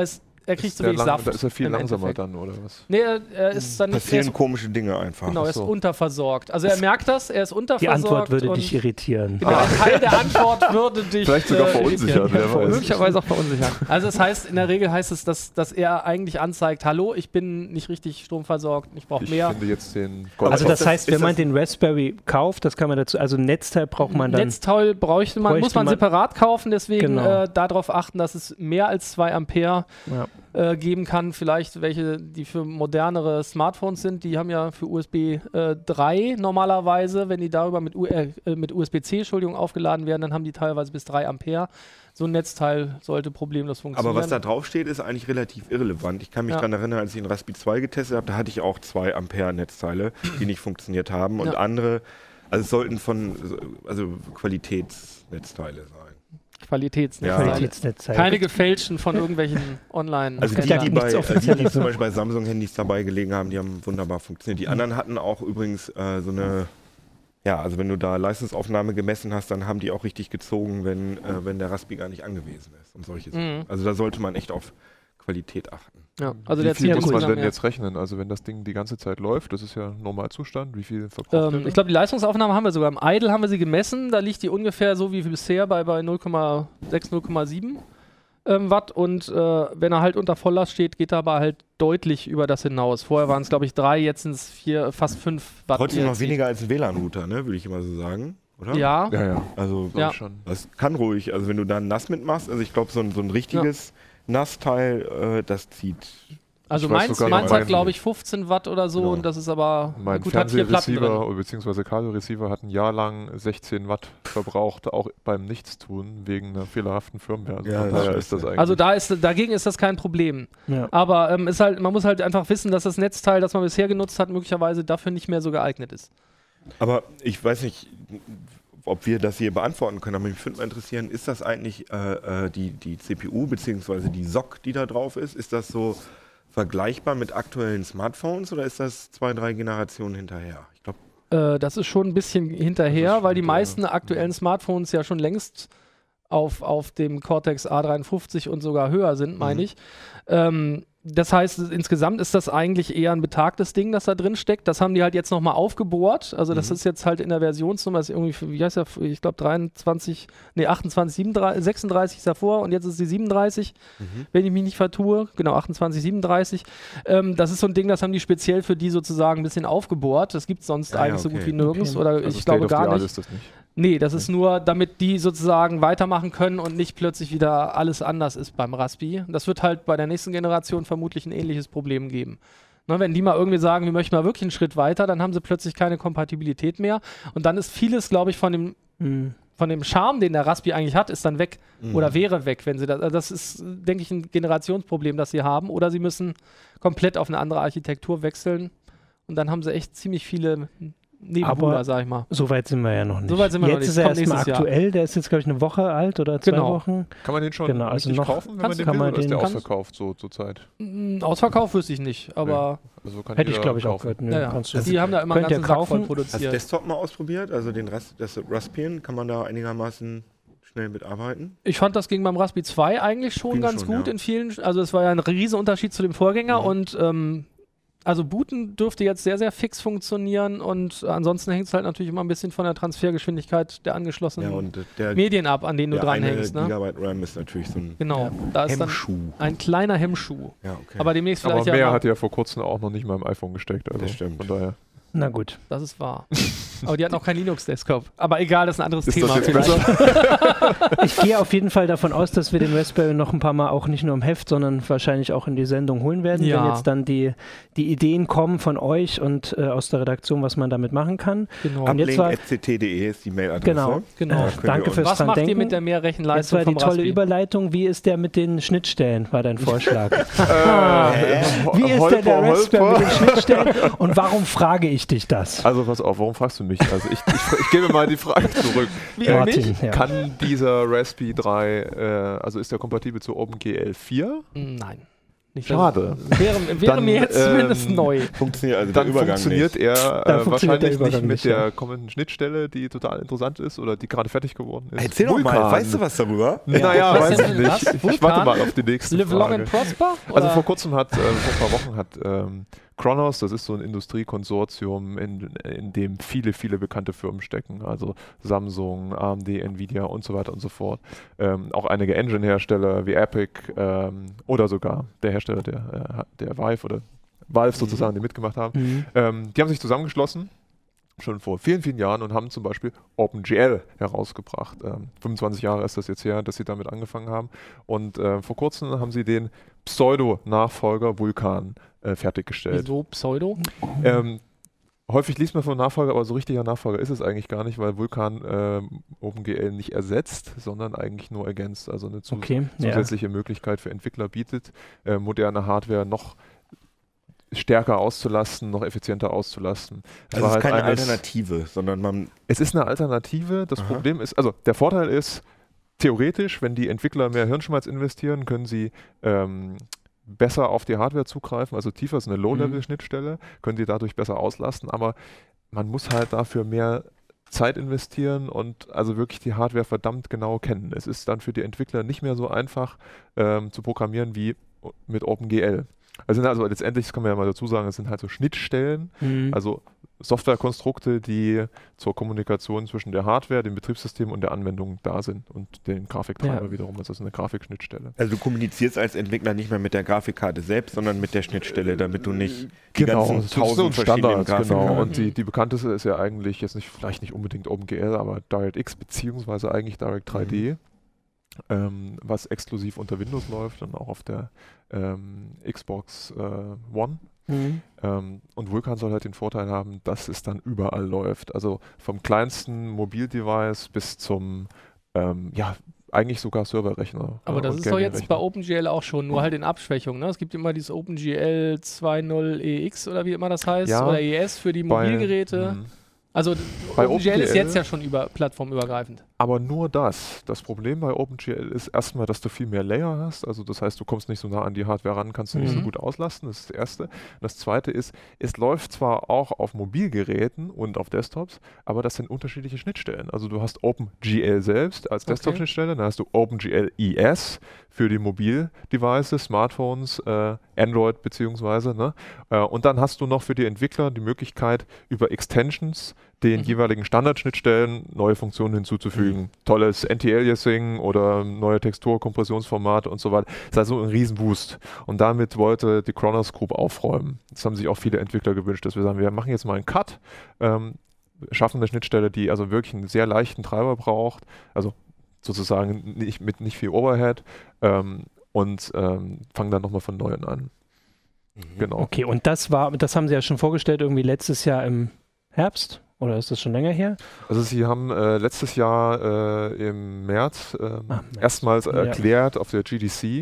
[SPEAKER 3] Saft.
[SPEAKER 5] Da ist er viel langsamer dann, oder was?
[SPEAKER 3] Nee, er ist dann nicht.
[SPEAKER 4] Passieren komische Dinge einfach.
[SPEAKER 3] Genau, er ist unterversorgt. Also er merkt das, er ist unterversorgt.
[SPEAKER 1] Die Antwort würde dich irritieren.
[SPEAKER 3] Genau, ein Teil der Antwort würde dich
[SPEAKER 5] vielleicht sogar verunsichern.
[SPEAKER 3] Möglicherweise auch verunsichern. Also das heißt, in der Regel heißt es, dass er eigentlich anzeigt, hallo, ich bin nicht richtig stromversorgt, ich brauche mehr.
[SPEAKER 5] Finde jetzt den
[SPEAKER 1] also das heißt, wenn man den Raspberry kauft, das kann man dazu, also ein Netzteil braucht man dann.
[SPEAKER 3] Netzteil muss man separat kaufen, deswegen darauf achten, dass es mehr als 2 Ampere geben kann. Vielleicht welche, die für modernere Smartphones sind, die haben ja für USB 3 normalerweise, wenn die darüber mit USB-C aufgeladen werden, dann haben die teilweise bis 3 Ampere. So ein Netzteil sollte problemlos funktionieren.
[SPEAKER 4] Aber was da drauf steht, ist eigentlich relativ irrelevant. Ich kann mich daran erinnern, als ich den Raspberry 2 getestet habe, da hatte ich auch 2 Ampere Netzteile, die nicht funktioniert haben und andere, also es sollten Qualitätsnetzteile sein.
[SPEAKER 3] Qualitätsnetzteile. Keine gefälschten von irgendwelchen Online.
[SPEAKER 4] Also die zum Beispiel bei Samsung-Handys dabei gelegen haben, die haben wunderbar funktioniert. Die anderen hatten auch übrigens so eine, also wenn du da Leistungsaufnahme gemessen hast, dann haben die auch richtig gezogen, wenn der Raspberry gar nicht angewiesen ist und solche Sachen. Also da sollte man echt auf Qualität achten.
[SPEAKER 3] Ja, also
[SPEAKER 5] wie viel muss man denn jetzt rechnen? Also wenn das Ding die ganze Zeit läuft, das ist ja Normalzustand, wie viel verbraucht
[SPEAKER 3] ich glaube, die Leistungsaufnahme haben wir sogar im Idle haben wir sie gemessen, da liegt die ungefähr so wie bisher bei 0,6, 0,7 Watt und wenn er halt unter Volllast steht, geht er aber halt deutlich über das hinaus. Vorher waren es glaube ich 3, jetzt sind es 4, fast 5 Watt.
[SPEAKER 4] Trotzdem noch weniger als ein WLAN-Router, ne, würde ich immer so sagen. Oder?
[SPEAKER 3] Ja.
[SPEAKER 4] Also das kann ruhig, also wenn du da NAS mitmachst, also ich glaube so ein richtiges NAS-Teil, das zieht.
[SPEAKER 3] Also meins hat, glaube ich, 15 Watt oder so und das ist aber
[SPEAKER 5] mein Fernsehreceiver bzw. Kabelreceiver hat ein Jahr lang 16 Watt verbraucht, auch beim Nichtstun wegen einer fehlerhaften Firmware. Also dagegen ist das kein Problem. Ja. Aber man muss halt einfach wissen, dass das Netzteil, das man bisher genutzt hat, möglicherweise dafür nicht mehr so geeignet ist.
[SPEAKER 4] Aber ich weiß nicht, ob wir das hier beantworten können, aber mich würde mal interessieren, ist das eigentlich die CPU bzw. die SoC, die da drauf ist? Ist das so vergleichbar mit aktuellen Smartphones oder ist das 2, 3 Generationen hinterher? Ich glaube,
[SPEAKER 3] das ist schon ein bisschen hinterher, weil die meisten aktuellen Smartphones ja schon längst auf dem Cortex A53 und sogar höher sind, meine ich. Das heißt, insgesamt ist das eigentlich eher ein betagtes Ding, das da drin steckt. Das haben die halt jetzt nochmal aufgebohrt. Also das ist jetzt halt in der Versionsnummer, ist irgendwie, wie heißt der, ich glaube 28, 36 ist davor und jetzt ist die 37, wenn ich mich nicht vertue. Genau, 28, 37. Das ist so ein Ding, das haben die speziell für die sozusagen ein bisschen aufgebohrt. Das gibt es sonst eigentlich so gut wie nirgends oder
[SPEAKER 5] Also
[SPEAKER 3] ich glaube gar nicht.
[SPEAKER 5] Ist das nicht.
[SPEAKER 3] Nee, das ist nur, damit die sozusagen weitermachen können und nicht plötzlich wieder alles anders ist beim Raspi. Das wird halt bei der nächsten Generation vermutlich ein ähnliches Problem geben. Ne, wenn die mal irgendwie sagen, wir möchten mal wirklich einen Schritt weiter, dann haben sie plötzlich keine Kompatibilität mehr. Und dann ist vieles, glaube ich, von dem Charme, den der Raspi eigentlich hat, ist dann weg oder wäre weg, wenn sie das. Also das ist, denke ich, ein Generationsproblem, das sie haben. Oder sie müssen komplett auf eine andere Architektur wechseln. Und dann haben sie echt ziemlich viele Nebenbuhler, sag ich mal.
[SPEAKER 1] So weit sind wir ja noch nicht.
[SPEAKER 3] So weit sind wir
[SPEAKER 1] jetzt
[SPEAKER 3] noch nicht.
[SPEAKER 1] Ist er
[SPEAKER 3] Kommt
[SPEAKER 1] erstmal
[SPEAKER 3] nächstes
[SPEAKER 1] aktuell, der ist jetzt, glaube ich, eine Woche alt oder 2 Wochen.
[SPEAKER 5] Kann man den schon
[SPEAKER 1] also
[SPEAKER 5] richtig
[SPEAKER 1] noch
[SPEAKER 5] kaufen, wenn man den
[SPEAKER 3] kann
[SPEAKER 5] will,
[SPEAKER 3] man
[SPEAKER 5] oder ist der
[SPEAKER 3] den-
[SPEAKER 5] ausverkauft so zur Zeit?
[SPEAKER 3] Ausverkauf wüsste ich nicht, aber
[SPEAKER 5] Also kann
[SPEAKER 1] Hätte ich,
[SPEAKER 5] jeder
[SPEAKER 1] glaube ich, auch
[SPEAKER 5] kaufen.
[SPEAKER 1] gehört. Nö,
[SPEAKER 3] ja.
[SPEAKER 1] kannst du.
[SPEAKER 3] Die haben da immer einen
[SPEAKER 1] Könnt ihr
[SPEAKER 3] ganzen Sack voll
[SPEAKER 1] kaufen?
[SPEAKER 4] Hast du
[SPEAKER 3] produziert.
[SPEAKER 4] Desktop mal ausprobiert? Also das Raspbian, kann man da einigermaßen schnell mitarbeiten?
[SPEAKER 3] Ich fand, das ging beim Raspi 2 eigentlich schon
[SPEAKER 4] Ging
[SPEAKER 3] ganz
[SPEAKER 4] schon,
[SPEAKER 3] gut
[SPEAKER 4] ja.
[SPEAKER 3] in vielen, also es war ja ein riesen Unterschied zu dem Vorgänger und also Booten dürfte jetzt sehr, sehr fix funktionieren und ansonsten hängt es halt natürlich immer ein bisschen von der Transfergeschwindigkeit der angeschlossenen
[SPEAKER 4] Ja, und der
[SPEAKER 3] Medien ab, an denen du
[SPEAKER 4] der
[SPEAKER 3] dranhängst.
[SPEAKER 4] eine
[SPEAKER 3] Ne?
[SPEAKER 4] Gigabyte RAM ist natürlich so ein
[SPEAKER 3] Genau, da ist dann
[SPEAKER 4] Hemmschuh.
[SPEAKER 3] ein kleiner Hemmschuh.
[SPEAKER 4] Ja, okay.
[SPEAKER 3] Aber demnächst
[SPEAKER 5] Aber
[SPEAKER 3] vielleicht
[SPEAKER 5] mehr
[SPEAKER 3] ja
[SPEAKER 5] hat ja vor kurzem auch noch nicht mal im iPhone gesteckt. Also
[SPEAKER 4] Das stimmt.
[SPEAKER 5] Von daher.
[SPEAKER 1] Na gut.
[SPEAKER 3] das ist wahr. Aber die hat noch kein Linux-Desktop. Aber egal, das ist ein anderes
[SPEAKER 5] Ist
[SPEAKER 3] Thema.
[SPEAKER 5] das jetzt
[SPEAKER 3] vielleicht.
[SPEAKER 1] Ich gehe auf jeden Fall davon aus, dass wir den Raspberry noch ein paar Mal auch nicht nur im Heft, sondern wahrscheinlich auch in die Sendung holen werden,
[SPEAKER 3] Ja.
[SPEAKER 1] wenn jetzt dann die Ideen kommen von euch und aus der Redaktion, was man damit machen kann.
[SPEAKER 3] Genau.
[SPEAKER 1] Und jetzt war-
[SPEAKER 4] Ablink.ct.de ist die Mailadresse.
[SPEAKER 1] Genau.
[SPEAKER 3] Genau.
[SPEAKER 4] Da könnt ihr
[SPEAKER 1] Danke
[SPEAKER 4] uns-
[SPEAKER 1] fürs
[SPEAKER 3] Was
[SPEAKER 1] dran
[SPEAKER 3] macht ihr
[SPEAKER 1] denken.
[SPEAKER 3] mit der mehr
[SPEAKER 1] Jetzt
[SPEAKER 3] Rechenleistung
[SPEAKER 1] war die
[SPEAKER 3] vom
[SPEAKER 1] tolle
[SPEAKER 3] Raspi?
[SPEAKER 1] Überleitung. Wie ist der mit den Schnittstellen, war dein Vorschlag. Wie ist der
[SPEAKER 5] Holper,
[SPEAKER 1] Raspberry mit
[SPEAKER 5] Holper.
[SPEAKER 1] den Schnittstellen und warum frage ich dich das?
[SPEAKER 5] Also pass auf, warum fragst du mich? Also ich gebe mal die Frage zurück.
[SPEAKER 3] Wie
[SPEAKER 1] Martin, ja.
[SPEAKER 5] Kann dieser Raspi 3, also ist der kompatibel zu OpenGL 4?
[SPEAKER 3] Nein. Nicht
[SPEAKER 5] Schade.
[SPEAKER 3] Wäre
[SPEAKER 5] Dann,
[SPEAKER 3] mir jetzt zumindest neu.
[SPEAKER 4] Funktioniert also
[SPEAKER 5] Dann
[SPEAKER 4] der Übergang
[SPEAKER 5] funktioniert
[SPEAKER 4] nicht.
[SPEAKER 5] er
[SPEAKER 1] Dann funktioniert der
[SPEAKER 5] wahrscheinlich
[SPEAKER 1] Übergang
[SPEAKER 5] nicht mit
[SPEAKER 1] nicht, ja.
[SPEAKER 5] der kommenden Schnittstelle, die total interessant ist oder die gerade fertig geworden ist.
[SPEAKER 4] Erzähl doch mal,
[SPEAKER 5] Vulkan.
[SPEAKER 4] weißt du was darüber?
[SPEAKER 5] Naja,
[SPEAKER 3] Was
[SPEAKER 5] weiß
[SPEAKER 3] denn
[SPEAKER 5] ich
[SPEAKER 3] denn das?
[SPEAKER 5] nicht. Ich
[SPEAKER 3] Vulkan?
[SPEAKER 5] warte mal auf die nächste
[SPEAKER 3] Live long
[SPEAKER 5] Frage.
[SPEAKER 3] and prosper?
[SPEAKER 5] Also
[SPEAKER 3] Oder?
[SPEAKER 5] vor kurzem vor ein paar Wochen hat Kronos, das ist so ein Industriekonsortium, in dem viele, viele bekannte Firmen stecken, also Samsung, AMD, Nvidia und so weiter und so fort. Auch einige Engine-Hersteller wie Epic oder sogar der Hersteller der Vive oder Valve sozusagen, die mitgemacht haben. Die haben sich zusammengeschlossen, schon vor vielen, vielen Jahren und haben zum Beispiel OpenGL herausgebracht. 25 Jahre ist das jetzt her, dass sie damit angefangen haben. Und vor kurzem haben sie den Pseudo-Nachfolger Vulkan fertiggestellt.
[SPEAKER 3] Wieso Pseudo?
[SPEAKER 5] Häufig liest man von Nachfolger, aber so richtiger Nachfolger ist es eigentlich gar nicht, weil Vulkan OpenGL nicht ersetzt, sondern eigentlich nur ergänzt. Also eine zusätzliche Möglichkeit für Entwickler bietet, moderne Hardware noch stärker auszulasten, noch effizienter auszulasten.
[SPEAKER 4] Also es ist keine Alternative, sondern
[SPEAKER 5] es ist eine Alternative. Das Problem ist, also der Vorteil ist, theoretisch, wenn die Entwickler mehr Hirnschmalz investieren, können sie besser auf die Hardware zugreifen, also tiefer ist eine Low-Level-Schnittstelle, können sie dadurch besser auslasten, aber man muss halt dafür mehr Zeit investieren und also wirklich die Hardware verdammt genau kennen. Es ist dann für die Entwickler nicht mehr so einfach zu programmieren wie mit OpenGL. Also letztendlich, das kann man ja mal dazu sagen, es sind halt so Schnittstellen, also Softwarekonstrukte, die zur Kommunikation zwischen der Hardware, dem Betriebssystem und der Anwendung da sind und den Grafiktreiber wiederum. Das ist eine Grafikschnittstelle.
[SPEAKER 4] Also du kommunizierst als Entwickler nicht mehr mit der Grafikkarte selbst, sondern mit der Schnittstelle, damit du nicht die ganzen
[SPEAKER 5] das ist so ein
[SPEAKER 4] 1000 verschiedenen
[SPEAKER 5] Standard, genau.
[SPEAKER 4] Grafikkarten...
[SPEAKER 5] Und die bekannteste ist ja eigentlich jetzt vielleicht nicht unbedingt OpenGL, aber DirectX beziehungsweise eigentlich Direct 3D. Was exklusiv unter Windows läuft und auch auf der Xbox One. Und Vulkan soll halt den Vorteil haben, dass es dann überall läuft. Also vom kleinsten Mobildevice bis zum eigentlich sogar Serverrechner.
[SPEAKER 3] Aber das
[SPEAKER 5] und
[SPEAKER 3] ist doch jetzt bei
[SPEAKER 5] Gaming-Rechner.
[SPEAKER 3] OpenGL auch schon, nur halt in Abschwächung. Ne? Es gibt immer dieses OpenGL 2.0 EX oder wie immer das heißt,
[SPEAKER 5] Ja,
[SPEAKER 3] oder ES für die Mobilgeräte. Also
[SPEAKER 5] Bei
[SPEAKER 3] OpenGL ist
[SPEAKER 5] OpenGL
[SPEAKER 3] jetzt ja schon plattformübergreifend.
[SPEAKER 5] Aber nur das. Das Problem bei OpenGL ist erstmal, dass du viel mehr Layer hast. Also das heißt, du kommst nicht so nah an die Hardware ran, kannst du nicht so gut auslasten. Das ist das Erste. Und das Zweite ist, es läuft zwar auch auf Mobilgeräten und auf Desktops, aber das sind unterschiedliche Schnittstellen. Also du hast OpenGL selbst als Desktop-Schnittstelle, dann hast du OpenGL ES für die Mobil-Devices, Smartphones, Android beziehungsweise. Ne? Und dann hast du noch für die Entwickler die Möglichkeit, über Extensions den jeweiligen Standardschnittstellen neue Funktionen hinzuzufügen. Tolles Anti-Aliasing oder neue Textur-Kompressionsformate und so weiter. Das ist also ein Riesenboost. Und damit wollte die Kronos Group aufräumen. Das haben sich auch viele Entwickler gewünscht, dass wir sagen, wir machen jetzt mal einen Cut, schaffen eine Schnittstelle, die also wirklich einen sehr leichten Treiber braucht, also sozusagen mit nicht viel Overhead, und fangen dann nochmal von Neuem an. Genau.
[SPEAKER 1] Okay, und das haben Sie ja schon vorgestellt, irgendwie letztes Jahr im Herbst? Oder ist das schon länger her?
[SPEAKER 5] Also sie haben letztes Jahr im März erstmals erklärt auf der GDC,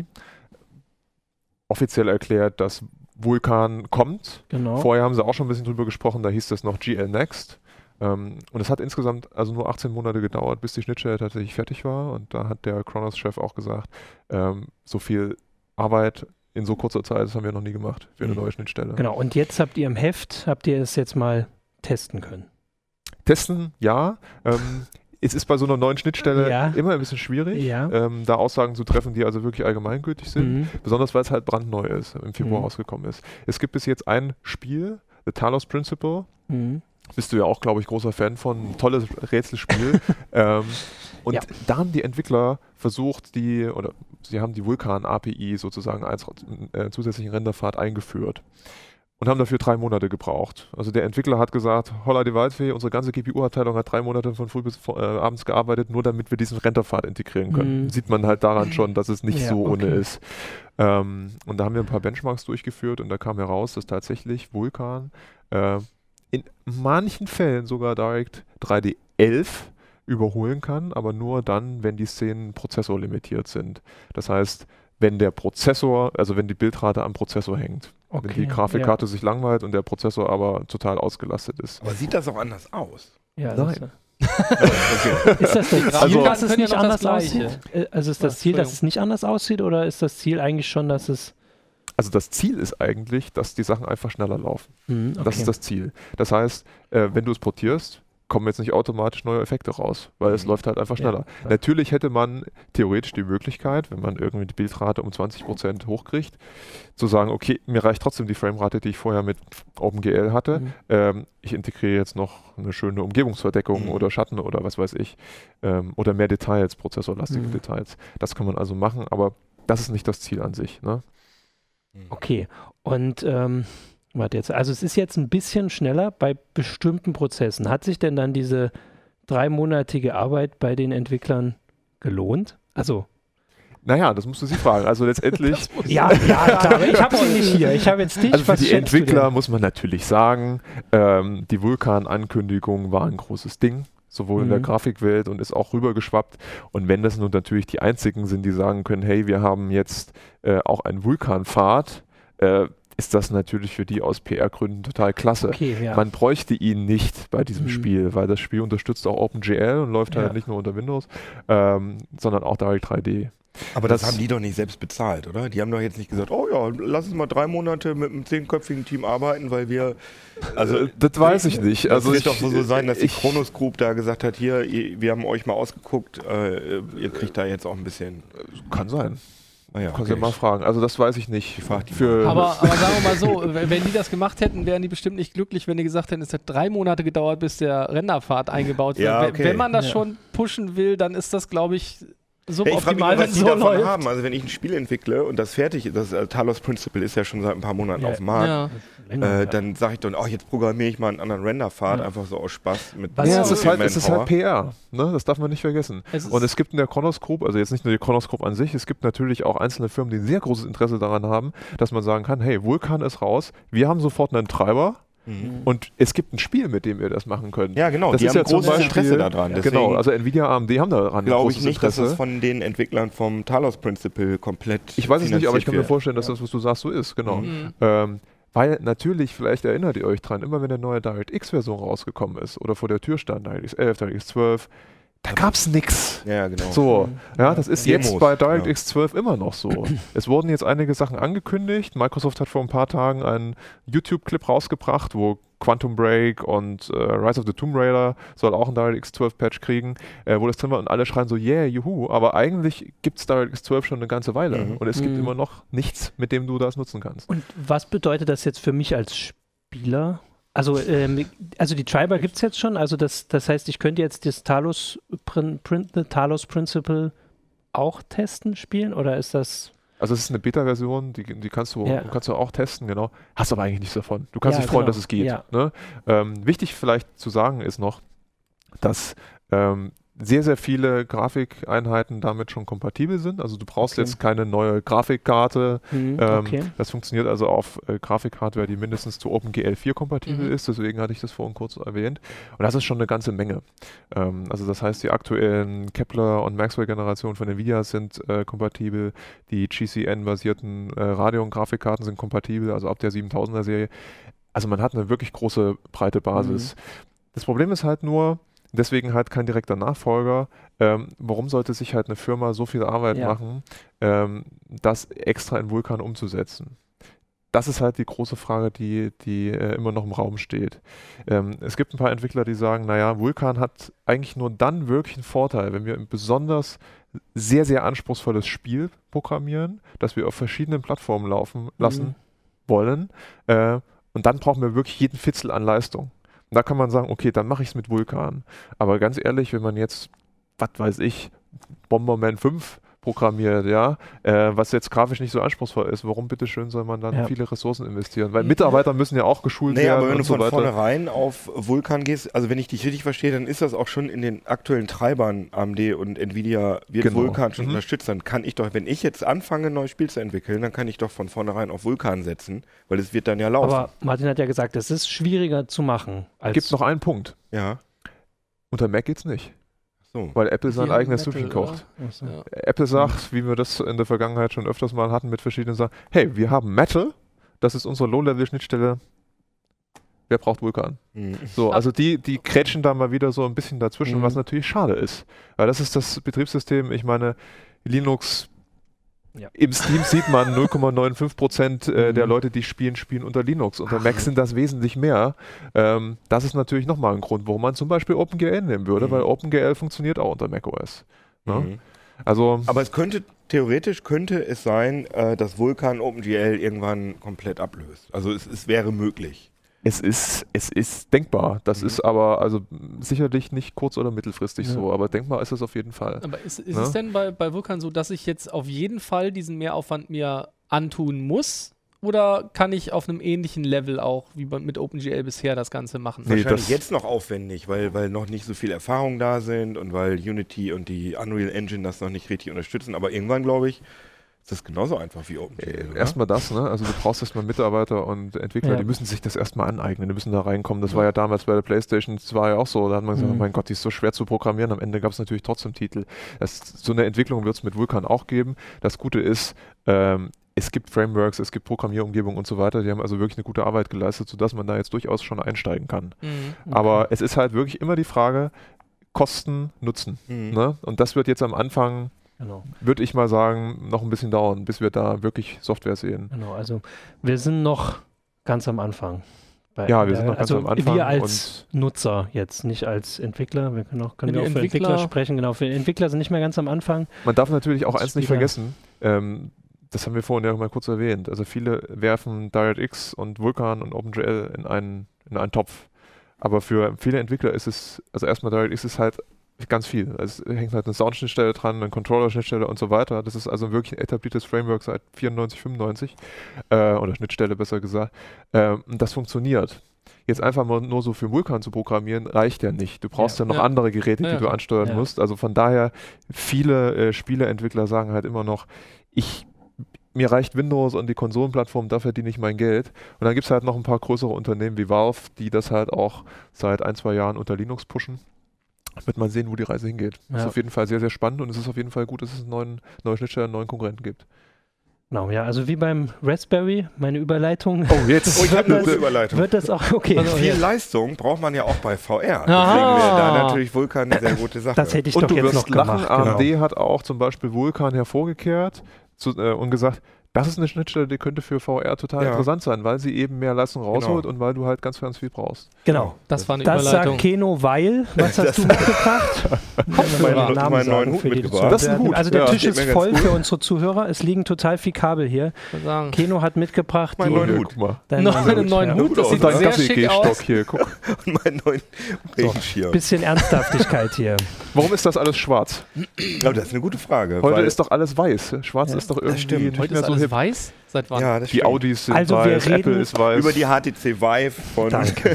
[SPEAKER 5] offiziell erklärt, dass Vulkan kommt.
[SPEAKER 1] Genau.
[SPEAKER 5] Vorher haben sie auch schon ein bisschen drüber gesprochen, da hieß das noch GL Next. Und es hat insgesamt also nur 18 Monate gedauert, bis die Schnittstelle tatsächlich fertig war. Und da hat der Kronos-Chef auch gesagt, so viel Arbeit in so kurzer Zeit, das haben wir noch nie gemacht für eine neue Schnittstelle.
[SPEAKER 1] Genau, und jetzt habt ihr im Heft, es jetzt mal testen können.
[SPEAKER 5] Testen, ja. Es ist bei so einer neuen Schnittstelle immer ein bisschen schwierig, da Aussagen zu treffen, die also wirklich allgemeingültig sind. Besonders, weil es halt brandneu ist, im Februar rausgekommen ist. Es gibt bis jetzt ein Spiel, The Talos Principle. Bist du ja auch, glaube ich, großer Fan von. Ein tolles Rätselspiel. Und da haben die Entwickler versucht, sie haben die Vulkan-API sozusagen als zusätzlichen Renderpfad eingeführt. Und haben dafür 3 Monate gebraucht. Also der Entwickler hat gesagt, holla die Waldfee, unsere ganze GPU-Abteilung hat 3 Monate von früh bis abends gearbeitet, nur damit wir diesen Renderpfad integrieren können. Sieht man halt daran schon, dass es nicht so ohne ist. Und da haben wir ein paar Benchmarks durchgeführt und da kam heraus, dass tatsächlich Vulkan in manchen Fällen sogar Direct 3D 11 überholen kann, aber nur dann, wenn die Szenen prozessorlimitiert sind. Das heißt, wenn der Prozessor, also wenn die Bildrate am Prozessor hängt. Wenn die Grafikkarte sich langweilt und der Prozessor aber total ausgelastet ist.
[SPEAKER 4] Aber sieht das auch anders aus?
[SPEAKER 1] Ja,
[SPEAKER 5] nein.
[SPEAKER 1] Ist das Ziel,
[SPEAKER 3] also,
[SPEAKER 1] dass es nicht
[SPEAKER 3] ja
[SPEAKER 1] anders aussieht? Also ist das Ziel, dass es nicht anders aussieht oder ist das Ziel eigentlich schon, dass es...
[SPEAKER 5] Also das Ziel ist eigentlich, dass die Sachen einfach schneller laufen.
[SPEAKER 1] Okay.
[SPEAKER 5] Das ist das Ziel. Das heißt, wenn du es portierst, kommen jetzt nicht automatisch neue Effekte raus, weil es läuft halt einfach schneller.
[SPEAKER 1] Ja.
[SPEAKER 5] Natürlich hätte man theoretisch die Möglichkeit, wenn man irgendwie die Bildrate um 20% hochkriegt, zu sagen, okay, mir reicht trotzdem die Framerate, die ich vorher mit OpenGL hatte. Ich integriere jetzt noch eine schöne Umgebungsverdeckung oder Schatten oder was weiß ich. Oder mehr Details, prozessorlastige Details. Das kann man also machen, aber das ist nicht das Ziel an sich. Ne?
[SPEAKER 1] Okay, und warte jetzt, also es ist jetzt ein bisschen schneller bei bestimmten Prozessen. Hat sich denn dann diese 3-monatige Arbeit bei den Entwicklern gelohnt? Also
[SPEAKER 5] naja, das musst du sie fragen. Also letztendlich...
[SPEAKER 1] ja, klar, ich habe sie nicht hier. Ich habe jetzt dich.
[SPEAKER 5] Also für die Entwickler muss man natürlich sagen, die Vulkan-Ankündigung war ein großes Ding. Sowohl in der Grafikwelt und ist auch rübergeschwappt. Und wenn das nun natürlich die einzigen sind, die sagen können, hey, wir haben jetzt auch einen Vulkanpfad, ist das natürlich für die aus PR-Gründen total klasse.
[SPEAKER 1] Okay, ja.
[SPEAKER 5] Man bräuchte ihn nicht bei diesem Spiel, weil das Spiel unterstützt auch OpenGL und läuft halt nicht nur unter Windows, sondern auch Direct 3D.
[SPEAKER 4] Aber das haben die doch nicht selbst bezahlt, oder? Die haben doch jetzt nicht gesagt, oh ja, lass uns mal 3 Monate mit einem 10-köpfigen Team arbeiten, weil wir...
[SPEAKER 5] Also das weiß ich nicht. Also
[SPEAKER 4] es wird doch so sein, dass die Kronos Group da gesagt hat, hier, wir haben euch mal ausgeguckt, ihr kriegt da jetzt auch ein bisschen...
[SPEAKER 5] Kann sein.
[SPEAKER 4] Ja,
[SPEAKER 5] Kannst du mal fragen. Also das weiß ich nicht.
[SPEAKER 3] Aber sagen wir mal so, wenn die das gemacht hätten, wären die bestimmt nicht glücklich, wenn die gesagt hätten, es hat 3 Monate gedauert, bis der Renderpfad eingebaut wird.
[SPEAKER 4] Ja, okay.
[SPEAKER 3] Wenn man das schon pushen will, dann ist das, glaube ich,
[SPEAKER 4] suboptimal, wenn es so läuft. Haben. Also wenn ich ein Spiel entwickle und das fertig ist, das Talos Principle ist ja schon seit ein paar Monaten auf dem Markt, dann sage ich dann, jetzt programmiere ich mal einen anderen Renderpfad, einfach so aus Spaß.
[SPEAKER 5] Es ist halt PR, ne? Das darf man nicht vergessen. Und es gibt in der Kronos Group, also jetzt nicht nur die Kronos Group an sich, es gibt natürlich auch einzelne Firmen, die ein sehr großes Interesse daran haben, dass man sagen kann, hey, Vulkan ist raus, wir haben sofort einen Treiber, und es gibt ein Spiel, mit dem ihr das machen könnt.
[SPEAKER 4] Ja, genau.
[SPEAKER 5] Das
[SPEAKER 4] die
[SPEAKER 5] ist
[SPEAKER 4] haben
[SPEAKER 5] ja
[SPEAKER 4] großes
[SPEAKER 5] Beispiel,
[SPEAKER 4] Interesse daran.
[SPEAKER 5] Genau, also Nvidia, AMD haben daran ein großes
[SPEAKER 4] nicht,
[SPEAKER 5] Interesse.
[SPEAKER 4] Dass das von den Entwicklern vom Talos Principle komplett
[SPEAKER 5] Ich weiß es nicht, aber ich kann mir vorstellen, dass das, was du sagst, so ist. Genau. Weil natürlich, vielleicht erinnert ihr euch dran, immer wenn eine neue DirectX-Version rausgekommen ist oder vor der Tür stand, DirectX 11, DirectX 12, Da gab es nichts.
[SPEAKER 4] Ja, genau.
[SPEAKER 5] So, ja, das ist
[SPEAKER 4] Demos,
[SPEAKER 5] jetzt bei DirectX 12 immer noch so. Es wurden jetzt einige Sachen angekündigt. Microsoft hat vor ein paar Tagen einen YouTube-Clip rausgebracht, wo Quantum Break und Rise of the Tomb Raider soll auch ein DirectX 12 Patch kriegen, wo das drin war und alle schreien so, yeah, juhu, aber eigentlich gibt es DirectX 12 schon eine ganze Weile und es gibt immer noch nichts, mit dem du das nutzen kannst.
[SPEAKER 1] Und was bedeutet das jetzt für mich als Spieler? Also die Treiber gibt es jetzt schon, also das heißt, ich könnte jetzt das Talos Principle auch testen, spielen, oder ist das...
[SPEAKER 5] Also es ist eine Beta-Version, die kannst du auch testen, genau. Hast aber eigentlich nichts davon. Du kannst
[SPEAKER 1] Ja,
[SPEAKER 5] dich freuen,
[SPEAKER 1] genau.
[SPEAKER 5] dass es geht.
[SPEAKER 1] Ja.
[SPEAKER 5] Ne? Wichtig vielleicht zu sagen ist noch, dass sehr, sehr viele Grafikeinheiten damit schon kompatibel sind. Also du brauchst jetzt keine neue Grafikkarte.
[SPEAKER 1] Okay.
[SPEAKER 5] Das funktioniert also auf Grafikhardware, die mindestens zu OpenGL 4 kompatibel ist. Deswegen hatte ich das vorhin kurz erwähnt. Und das ist schon eine ganze Menge. Also das heißt, die aktuellen Kepler- und Maxwell-Generationen von NVIDIA sind kompatibel. Die GCN-basierten Radeon-Grafikkarten sind kompatibel, also ab der 7000er-Serie. Also man hat eine wirklich große, breite Basis. Das Problem ist halt nur, deswegen halt kein direkter Nachfolger. Warum sollte sich halt eine Firma so viel Arbeit machen, das extra in Vulkan umzusetzen? Das ist halt die große Frage, die immer noch im Raum steht. Es gibt ein paar Entwickler, die sagen, naja, Vulkan hat eigentlich nur dann wirklich einen Vorteil, wenn wir ein besonders sehr, sehr anspruchsvolles Spiel programmieren, das wir auf verschiedenen Plattformen laufen lassen wollen. Und dann brauchen wir wirklich jeden Fitzel an Leistung. Da kann man sagen, okay, dann mache ich es mit Vulkan. Aber ganz ehrlich, wenn man jetzt, was weiß ich, Bomberman 5 programmiert, was jetzt grafisch nicht so anspruchsvoll ist, warum bitteschön soll man dann viele Ressourcen investieren? Weil Mitarbeiter müssen ja auch geschult werden.
[SPEAKER 4] Aber wenn du
[SPEAKER 5] und so
[SPEAKER 4] von
[SPEAKER 5] weiter.
[SPEAKER 4] vornherein auf Vulkan gehst, also wenn ich dich richtig verstehe, dann ist das auch schon in den aktuellen Treibern AMD und Nvidia wird Vulkan schon unterstützt. Dann kann ich doch, wenn ich jetzt anfange, ein neues Spiel zu entwickeln, dann kann ich doch von vornherein auf Vulkan setzen, weil es wird dann ja laufen.
[SPEAKER 1] Aber Martin hat ja gesagt, es ist schwieriger zu machen.
[SPEAKER 5] Es gibt noch einen Punkt.
[SPEAKER 4] Ja.
[SPEAKER 5] Unter Mac geht's nicht.
[SPEAKER 4] So.
[SPEAKER 5] Weil Apple sein eigenes Süppchen kocht.
[SPEAKER 1] So.
[SPEAKER 5] Apple sagt, wie wir das in der Vergangenheit schon öfters mal hatten mit verschiedenen Sachen, hey, wir haben Metal, das ist unsere Low-Level-Schnittstelle, wer braucht Vulkan? So, also die krätschen da mal wieder so ein bisschen dazwischen, was natürlich schade ist. Weil das ist das Betriebssystem, ich meine, Linux, im Steam sieht man 0,95% der Leute, die spielen unter Linux. Unter Mac sind das wesentlich mehr. Das ist natürlich nochmal ein Grund, warum man zum Beispiel OpenGL nehmen würde, weil OpenGL funktioniert auch unter macOS. Ne? Also,
[SPEAKER 4] aber theoretisch könnte es sein, dass Vulkan OpenGL irgendwann komplett ablöst. Also es wäre möglich.
[SPEAKER 5] Es ist denkbar. Das ist aber also sicherlich nicht kurz- oder mittelfristig so, aber denkbar ist es auf jeden Fall.
[SPEAKER 3] Aber ist es denn bei Vulkan so, dass ich jetzt auf jeden Fall diesen Mehraufwand mir antun muss? Oder kann ich auf einem ähnlichen Level auch wie mit OpenGL bisher das Ganze machen?
[SPEAKER 4] Nee, wahrscheinlich jetzt noch aufwendig, weil noch nicht so viel Erfahrung da sind und weil Unity und die Unreal Engine das noch nicht richtig unterstützen. Aber irgendwann, glaube ich, ist das genauso einfach wie OpenGL.
[SPEAKER 5] Erstmal das, ne? Also du brauchst erstmal Mitarbeiter und Entwickler, die müssen sich das erstmal aneignen, die müssen da reinkommen. Das war ja damals bei der PlayStation 2 auch so. Da hat man gesagt, mein Gott, die ist so schwer zu programmieren. Am Ende gab es natürlich trotzdem Titel. So eine Entwicklung wird es mit Vulkan auch geben. Das Gute ist, es gibt Frameworks, es gibt Programmierumgebungen und so weiter. Die haben also wirklich eine gute Arbeit geleistet, sodass man da jetzt durchaus schon einsteigen kann. Aber es ist halt wirklich immer die Frage, Kosten, Nutzen. Ne? Und das wird jetzt am Anfang, würde ich mal sagen, noch ein bisschen dauern, bis wir da wirklich Software sehen.
[SPEAKER 1] Genau, also wir sind noch ganz am Anfang.
[SPEAKER 5] Wir sind noch ganz am Anfang.
[SPEAKER 1] Wir als Nutzer jetzt, nicht als Entwickler. Wir können auch für Entwickler sprechen. Genau, für Entwickler sind nicht mehr ganz am Anfang.
[SPEAKER 5] Man darf natürlich auch eins nicht vergessen, das haben wir vorhin ja mal kurz erwähnt. Also viele werfen DirectX und Vulkan und OpenGL in einen Topf. Aber für viele Entwickler ist es, also erstmal DirectX ist halt ganz viel. Also es hängt halt eine Sound-Schnittstelle dran, eine Controller-Schnittstelle und so weiter. Das ist also wirklich ein etabliertes Framework seit 94, 95. Oder Schnittstelle besser gesagt. Und das funktioniert. Jetzt einfach mal nur so für Vulkan zu programmieren, reicht ja nicht. Du brauchst ja noch andere Geräte, die du ansteuern musst. Also von daher, viele Spieleentwickler sagen halt immer noch, mir reicht Windows und die Konsolenplattform, da verdiene ich mein Geld. Und dann gibt es halt noch ein paar größere Unternehmen wie Valve, die das halt auch seit 1-2 Jahren unter Linux pushen. Wird man sehen, wo die Reise hingeht. Das ist auf jeden Fall sehr, sehr spannend und es ist auf jeden Fall gut, dass es neue Schnittstellen, einen neuen Konkurrenten gibt.
[SPEAKER 1] Genau, ja, also wie beim Raspberry, meine Überleitung.
[SPEAKER 5] Oh, jetzt.
[SPEAKER 4] Oh, ich habe eine gute Überleitung.
[SPEAKER 1] Wird das auch, okay.
[SPEAKER 4] Also viel Leistung braucht man ja auch bei VR. Deswegen wäre da natürlich Vulkan eine sehr gute Sache.
[SPEAKER 1] Das hätte ich
[SPEAKER 5] Und
[SPEAKER 1] doch
[SPEAKER 5] du
[SPEAKER 1] jetzt
[SPEAKER 5] wirst
[SPEAKER 1] noch
[SPEAKER 5] lachen,
[SPEAKER 1] gemacht.
[SPEAKER 5] AMD hat auch zum Beispiel Vulkan hervorgekehrt und gesagt, das ist eine Schnittstelle, die könnte für VR total interessant sein, weil sie eben mehr Leistung rausholt und weil du halt ganz, ganz viel brauchst.
[SPEAKER 1] Genau.
[SPEAKER 3] Das war eine
[SPEAKER 1] Das
[SPEAKER 3] Überleitung.
[SPEAKER 1] sagt Keno, weil, was hast du mitgebracht?
[SPEAKER 4] meinen neuen Hut mitgebracht.
[SPEAKER 5] Das ist ein Hut.
[SPEAKER 1] Also der
[SPEAKER 5] Ja.
[SPEAKER 1] Tisch
[SPEAKER 4] Steht
[SPEAKER 1] ist
[SPEAKER 4] mir ganz
[SPEAKER 1] voll
[SPEAKER 4] gut.
[SPEAKER 1] für unsere Zuhörer. Es liegen total viel Kabel hier.
[SPEAKER 3] Ich würde sagen.
[SPEAKER 1] Keno hat mitgebracht
[SPEAKER 4] Mein neuen
[SPEAKER 5] Hier,
[SPEAKER 4] Hut.
[SPEAKER 5] guck mal.
[SPEAKER 1] deinen
[SPEAKER 3] Neuen Hut, das
[SPEAKER 5] Und
[SPEAKER 3] sieht
[SPEAKER 5] dein
[SPEAKER 3] sehr schick
[SPEAKER 5] Gassi-Gehstock
[SPEAKER 3] aus.
[SPEAKER 5] hier, guck.
[SPEAKER 4] Und meinen neuen Regenschirm.
[SPEAKER 1] Bisschen Ernsthaftigkeit hier.
[SPEAKER 5] Warum ist das alles schwarz?
[SPEAKER 4] Aber das ist eine gute Frage.
[SPEAKER 5] Heute
[SPEAKER 4] weil,
[SPEAKER 5] ist doch alles weiß. Schwarz ist doch irgendwie
[SPEAKER 4] stimmt.
[SPEAKER 5] nicht
[SPEAKER 3] Heute
[SPEAKER 5] mehr
[SPEAKER 3] ist
[SPEAKER 5] so
[SPEAKER 3] alles
[SPEAKER 5] hip.
[SPEAKER 3] weiß? Seit wann?
[SPEAKER 4] ja, das
[SPEAKER 5] Die
[SPEAKER 4] stimmt.
[SPEAKER 5] Audis sind
[SPEAKER 1] Also wir
[SPEAKER 5] weiß,
[SPEAKER 1] reden
[SPEAKER 5] Apple ist weiß.
[SPEAKER 4] Über die HTC Vive von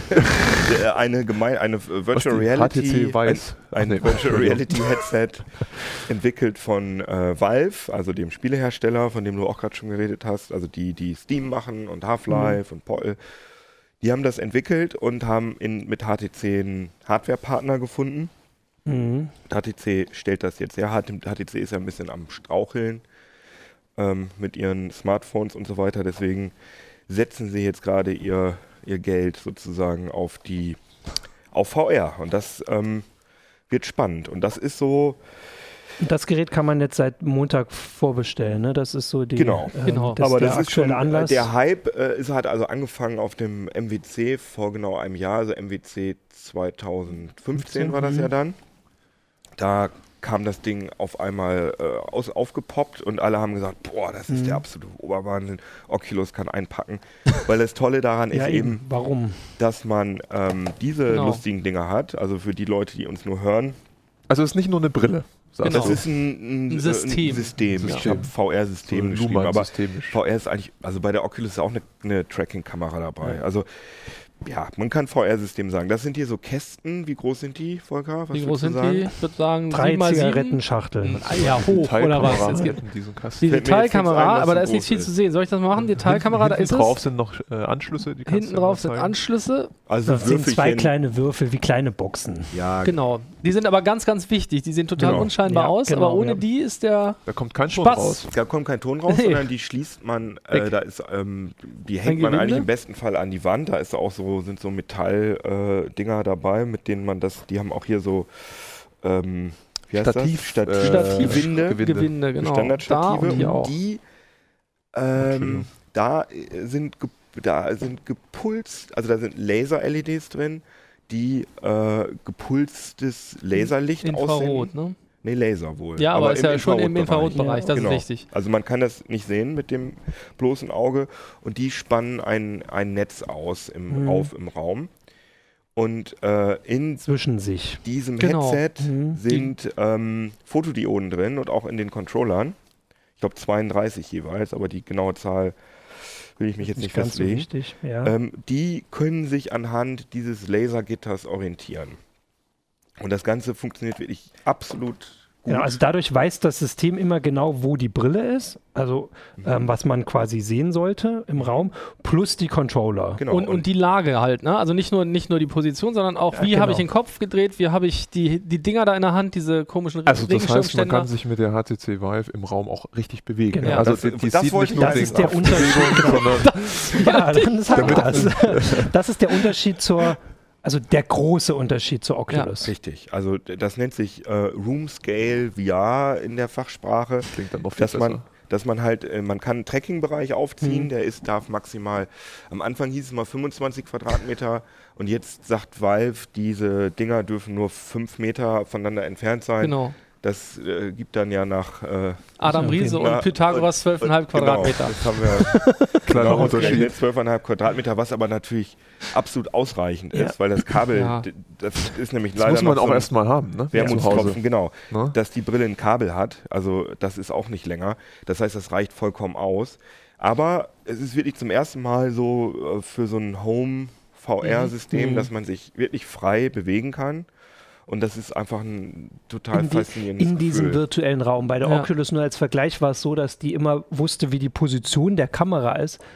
[SPEAKER 4] eine Virtual Reality,
[SPEAKER 5] HTC weiß.
[SPEAKER 4] ein Virtual Reality Headset entwickelt von Valve, also dem Spielehersteller, von dem du auch gerade schon geredet hast, also die Steam machen und Half-Life und Portal. Die haben das entwickelt und haben mit HTC einen Hardware-Partner gefunden.
[SPEAKER 1] Mhm.
[SPEAKER 4] HTC stellt das jetzt her. HTC ist ja ein bisschen am Straucheln mit ihren Smartphones und so weiter. Deswegen setzen sie jetzt gerade ihr Geld sozusagen auf VR. Und das wird spannend. Und das ist so...
[SPEAKER 1] Das Gerät kann man jetzt seit Montag vorbestellen, ne? Das ist so die,
[SPEAKER 4] Genau.
[SPEAKER 1] das
[SPEAKER 4] Aber
[SPEAKER 1] ist der
[SPEAKER 4] das ist schon
[SPEAKER 1] aktuelle Anlass.
[SPEAKER 4] der Hype hat also angefangen auf dem MWC vor genau einem Jahr, also MWC 2015 war das ja dann. Da kam das Ding auf einmal aufgepoppt und alle haben gesagt, boah, das ist der absolute Oberwahnsinn. Oculus kann einpacken. Weil das Tolle daran ist
[SPEAKER 1] ja,
[SPEAKER 4] eben,
[SPEAKER 1] warum?
[SPEAKER 4] dass man diese lustigen Dinger hat. Also für die Leute, die uns nur hören.
[SPEAKER 5] Also es ist nicht nur eine Brille.
[SPEAKER 3] Genau.
[SPEAKER 4] Das ist ein
[SPEAKER 3] System.
[SPEAKER 4] Ich habe VR-System geschrieben, aber
[SPEAKER 5] Luhmann-systemisch.
[SPEAKER 4] VR ist eigentlich, also bei der Oculus ist auch eine Tracking-Kamera dabei. Also ja, man kann VR-System sagen. Das sind hier so Kästen. Wie groß sind die, Volker? Was
[SPEAKER 3] Wie groß sind
[SPEAKER 4] sagen?
[SPEAKER 3] die? Ich würde sagen
[SPEAKER 1] 3
[SPEAKER 3] 7 mal 7.
[SPEAKER 1] Zigarettenschachteln.
[SPEAKER 3] Ja, hoch oder was?
[SPEAKER 5] Detailkamera
[SPEAKER 3] Jetzt geht
[SPEAKER 5] in diesem Kasten.
[SPEAKER 3] die
[SPEAKER 4] Fällt mir jetzt
[SPEAKER 3] Detailkamera,
[SPEAKER 4] nichts ein, was
[SPEAKER 3] aber da
[SPEAKER 4] so
[SPEAKER 3] ist nicht
[SPEAKER 4] groß
[SPEAKER 3] viel
[SPEAKER 4] ist.
[SPEAKER 3] zu sehen. Soll ich das mal machen? Detailkamera, da ist
[SPEAKER 5] Hinten drauf
[SPEAKER 3] es.
[SPEAKER 5] sind noch Anschlüsse. Die kannst
[SPEAKER 3] Hinten
[SPEAKER 5] du
[SPEAKER 3] drauf
[SPEAKER 5] mal
[SPEAKER 3] sind
[SPEAKER 5] zeigen.
[SPEAKER 3] Anschlüsse.
[SPEAKER 4] Also
[SPEAKER 1] Das sind 2
[SPEAKER 4] Würfelchen.
[SPEAKER 1] kleine Würfel wie kleine Boxen.
[SPEAKER 4] Ja,
[SPEAKER 3] Genau. Die sind aber ganz, ganz wichtig. Die sehen total
[SPEAKER 4] Genau.
[SPEAKER 3] unscheinbar
[SPEAKER 1] Ja,
[SPEAKER 3] aus,
[SPEAKER 1] genau,
[SPEAKER 3] aber ohne
[SPEAKER 1] ja.
[SPEAKER 3] die ist der
[SPEAKER 5] Da kommt kein Ton
[SPEAKER 3] Spaß.
[SPEAKER 5] raus.
[SPEAKER 4] da kommt kein Ton raus,
[SPEAKER 3] Nee.
[SPEAKER 4] sondern die schließt man,
[SPEAKER 3] Weg.
[SPEAKER 4] da ist, die hängt man
[SPEAKER 3] Gewinde?
[SPEAKER 4] eigentlich im besten Fall an die Wand. Da ist auch sind so Metall-Dinger dabei, mit denen man die haben auch hier so, wie heißt
[SPEAKER 5] Stativ,
[SPEAKER 4] das?
[SPEAKER 3] Stativ.
[SPEAKER 4] Gewinde.
[SPEAKER 3] Gewinde, genau.
[SPEAKER 4] Standardstative.
[SPEAKER 3] Da und hier auch.
[SPEAKER 4] Die,
[SPEAKER 5] Entschuldigung.
[SPEAKER 4] da sind gepulst, also da sind Laser-LEDs drin, die gepulstes Laserlicht
[SPEAKER 3] Infrarot,
[SPEAKER 4] aussenden.
[SPEAKER 3] ne?
[SPEAKER 4] Nee, Laser wohl.
[SPEAKER 3] Ja, aber ist
[SPEAKER 4] im
[SPEAKER 3] ja schon im
[SPEAKER 4] Infrarotbereich.
[SPEAKER 3] Infrarotbereich, das
[SPEAKER 4] Genau.
[SPEAKER 3] ist wichtig.
[SPEAKER 4] Also man kann das nicht sehen mit dem bloßen Auge und die spannen ein Netz aus im Raum. Und in
[SPEAKER 1] Zwischen sich.
[SPEAKER 4] diesem
[SPEAKER 3] Genau.
[SPEAKER 4] Headset
[SPEAKER 1] Mhm.
[SPEAKER 4] sind Fotodioden drin und auch in den Controllern. Ich glaube 32 jeweils, aber die genaue Zahl will ich mich jetzt nicht
[SPEAKER 1] ganz so
[SPEAKER 4] festlegen.
[SPEAKER 1] wichtig. Ja.
[SPEAKER 4] Die können sich anhand dieses Lasergitters orientieren. Und das Ganze funktioniert wirklich absolut gut.
[SPEAKER 1] Genau, also dadurch weiß das System immer genau, wo die Brille ist, also was man quasi sehen sollte im Raum, plus die Controller.
[SPEAKER 4] Genau.
[SPEAKER 3] Und die Lage halt, ne? Also nicht nur die Position, sondern auch, wie
[SPEAKER 1] genau.
[SPEAKER 3] habe ich den Kopf gedreht, wie habe ich die Dinger da in der Hand, diese komischen
[SPEAKER 5] Also das heißt, man
[SPEAKER 3] Regenschirmständer.
[SPEAKER 5] kann sich mit der HTC Vive im Raum auch richtig bewegen.
[SPEAKER 1] Genau.
[SPEAKER 5] Ja, also
[SPEAKER 4] Das-
[SPEAKER 5] die
[SPEAKER 4] das
[SPEAKER 5] sieht
[SPEAKER 4] wollte
[SPEAKER 5] nicht nur
[SPEAKER 4] ich-
[SPEAKER 1] Das ist der Unterschied.
[SPEAKER 5] sondern
[SPEAKER 1] Ja, dann sag das. Das ist der Unterschied also der große Unterschied zur Oculus.
[SPEAKER 4] Richtig. Also das nennt sich Room Scale VR in der Fachsprache.
[SPEAKER 5] klingt dann noch viel
[SPEAKER 4] Dass
[SPEAKER 5] besser.
[SPEAKER 4] man halt, man kann einen Tracking-Bereich aufziehen, darf maximal, am Anfang hieß es mal 25 Quadratmeter und jetzt sagt Valve, diese Dinger dürfen nur 5 Meter voneinander entfernt sein.
[SPEAKER 3] Genau.
[SPEAKER 4] Das gibt dann ja nach
[SPEAKER 3] Adam Riese
[SPEAKER 4] Ja,
[SPEAKER 3] und Pythagoras 12,5 Quadratmeter.
[SPEAKER 4] Genau, das haben wir
[SPEAKER 5] Kleiner Unterschied.
[SPEAKER 4] 12,5 Quadratmeter, was aber natürlich absolut ausreichend
[SPEAKER 1] Ja.
[SPEAKER 4] ist, weil das Kabel,
[SPEAKER 3] Ja.
[SPEAKER 4] das ist nämlich
[SPEAKER 5] Das
[SPEAKER 4] leider
[SPEAKER 5] muss man
[SPEAKER 4] noch
[SPEAKER 5] auch
[SPEAKER 4] so ein
[SPEAKER 5] erstmal haben, ne? Zu Hause.
[SPEAKER 4] Wermutstropfen, genau.
[SPEAKER 5] Ne?
[SPEAKER 4] Dass die Brille ein Kabel hat, also das ist auch nicht länger. Das heißt, das reicht vollkommen aus. Aber es ist wirklich zum ersten Mal so für so ein Home-VR-System, dass man sich wirklich frei bewegen kann. Und das ist einfach ein total faszinierendes
[SPEAKER 1] in diesem
[SPEAKER 4] Gefühl.
[SPEAKER 1] virtuellen Raum. Bei der
[SPEAKER 3] Ja.
[SPEAKER 1] Oculus nur als Vergleich war es so, dass die immer wusste, wie die Position der Kamera ist.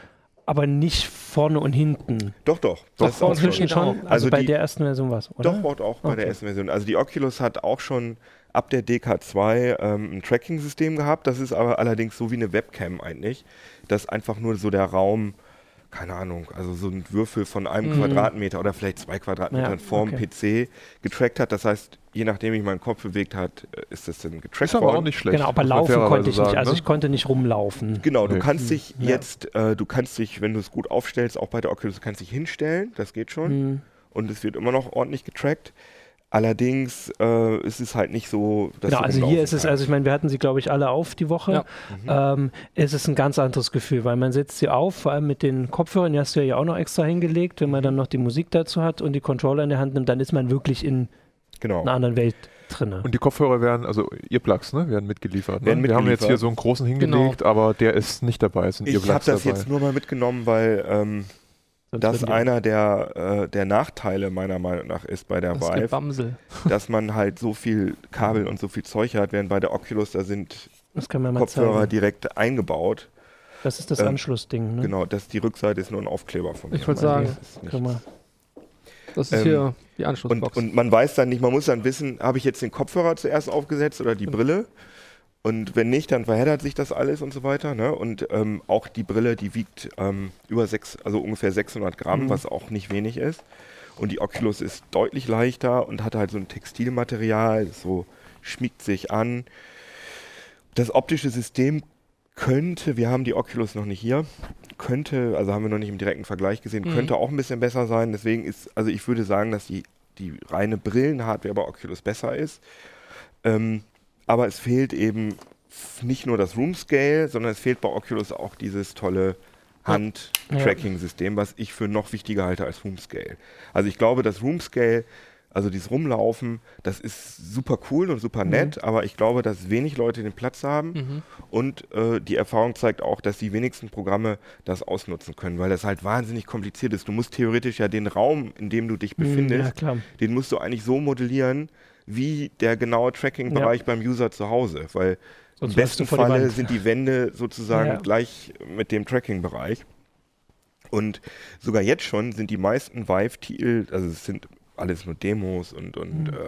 [SPEAKER 1] aber nicht vorne und hinten.
[SPEAKER 4] Doch. Das ist auch
[SPEAKER 1] Inzwischen schon. Also bei
[SPEAKER 4] die,
[SPEAKER 1] der ersten Version was, oder?
[SPEAKER 4] Doch, auch bei der ersten Version. Also die Oculus hat auch schon ab der DK2 ein Tracking-System gehabt. Das ist aber allerdings so wie eine Webcam eigentlich, dass einfach nur so der Raum, keine Ahnung, also so ein Würfel von einem Quadratmeter oder vielleicht 2 Quadratmetern vorm PC getrackt hat. Das heißt, je nachdem ich meinen Kopf bewegt hat, ist das dann getrackt worden.
[SPEAKER 5] Ist aber auch nicht schlecht.
[SPEAKER 1] Genau, aber laufen konnte ich nicht. Also ich konnte nicht rumlaufen.
[SPEAKER 4] Genau, du kannst dich jetzt, du kannst dich, wenn du es gut aufstellst, auch bei der Oculus, du kannst dich hinstellen, das geht schon. Und es wird immer noch ordentlich getrackt. Allerdings ist es halt nicht so, dass
[SPEAKER 1] genau, also hier ist es, also ich meine, wir hatten sie, glaube ich, alle auf die Woche. Ja. Es ist ein ganz anderes Gefühl, weil man setzt sie auf, vor allem mit den Kopfhörern, die hast du ja auch noch extra hingelegt, wenn man dann noch die Musik dazu hat und die Controller in der Hand nimmt, dann ist man wirklich in einer anderen Welt drin.
[SPEAKER 5] Und die Kopfhörer werden, also Earplugs, werden mitgeliefert. Ne? Wir haben jetzt hier so einen großen hingelegt, aber der ist nicht dabei. Es sind
[SPEAKER 4] ich habe das jetzt nur mal mitgenommen, weil das einer der Nachteile meiner Meinung nach ist bei der Vive, dass man halt so viel Kabel und so viel Zeug hat, während bei der Oculus da sind Kopfhörer direkt eingebaut.
[SPEAKER 1] Das ist das Anschlussding, ne?
[SPEAKER 4] Genau, die Rückseite ist nur ein Aufkleber von mir.
[SPEAKER 3] Ich wollte sagen, das ist hier die Anschlussbox.
[SPEAKER 4] Und man weiß dann nicht, man muss dann wissen, habe ich jetzt den Kopfhörer zuerst aufgesetzt oder die Brille? Und wenn nicht, dann verheddert sich das alles und so weiter. Ne? Und auch die Brille, die wiegt ungefähr 600 Gramm, was auch nicht wenig ist. Und die Oculus ist deutlich leichter und hat halt so ein Textilmaterial, so schmiegt sich an. Das optische System könnte, wir haben die Oculus noch nicht hier, also haben wir noch nicht im direkten Vergleich gesehen, könnte auch ein bisschen besser sein. Deswegen also ich würde sagen, dass die reine Brillenhardware bei Oculus besser ist. Aber es fehlt eben nicht nur das Room Scale, sondern es fehlt bei Oculus auch dieses tolle Hand-Tracking-System, was ich für noch wichtiger halte als Room Scale. Also ich glaube, das Room Scale, also dieses Rumlaufen, das ist super cool und super nett, aber ich glaube, dass wenig Leute den Platz haben und die Erfahrung zeigt auch, dass die wenigsten Programme das ausnutzen können, weil das halt wahnsinnig kompliziert ist. Du musst theoretisch ja den Raum, in dem du dich befindest, den musst du eigentlich so modellieren, wie der genaue Tracking-Bereich beim User zu Hause, weil im besten Falle sind die Wände sozusagen gleich mit dem Tracking-Bereich. Und sogar jetzt schon sind die meisten Vive-Titel, also es sind alles nur Demos und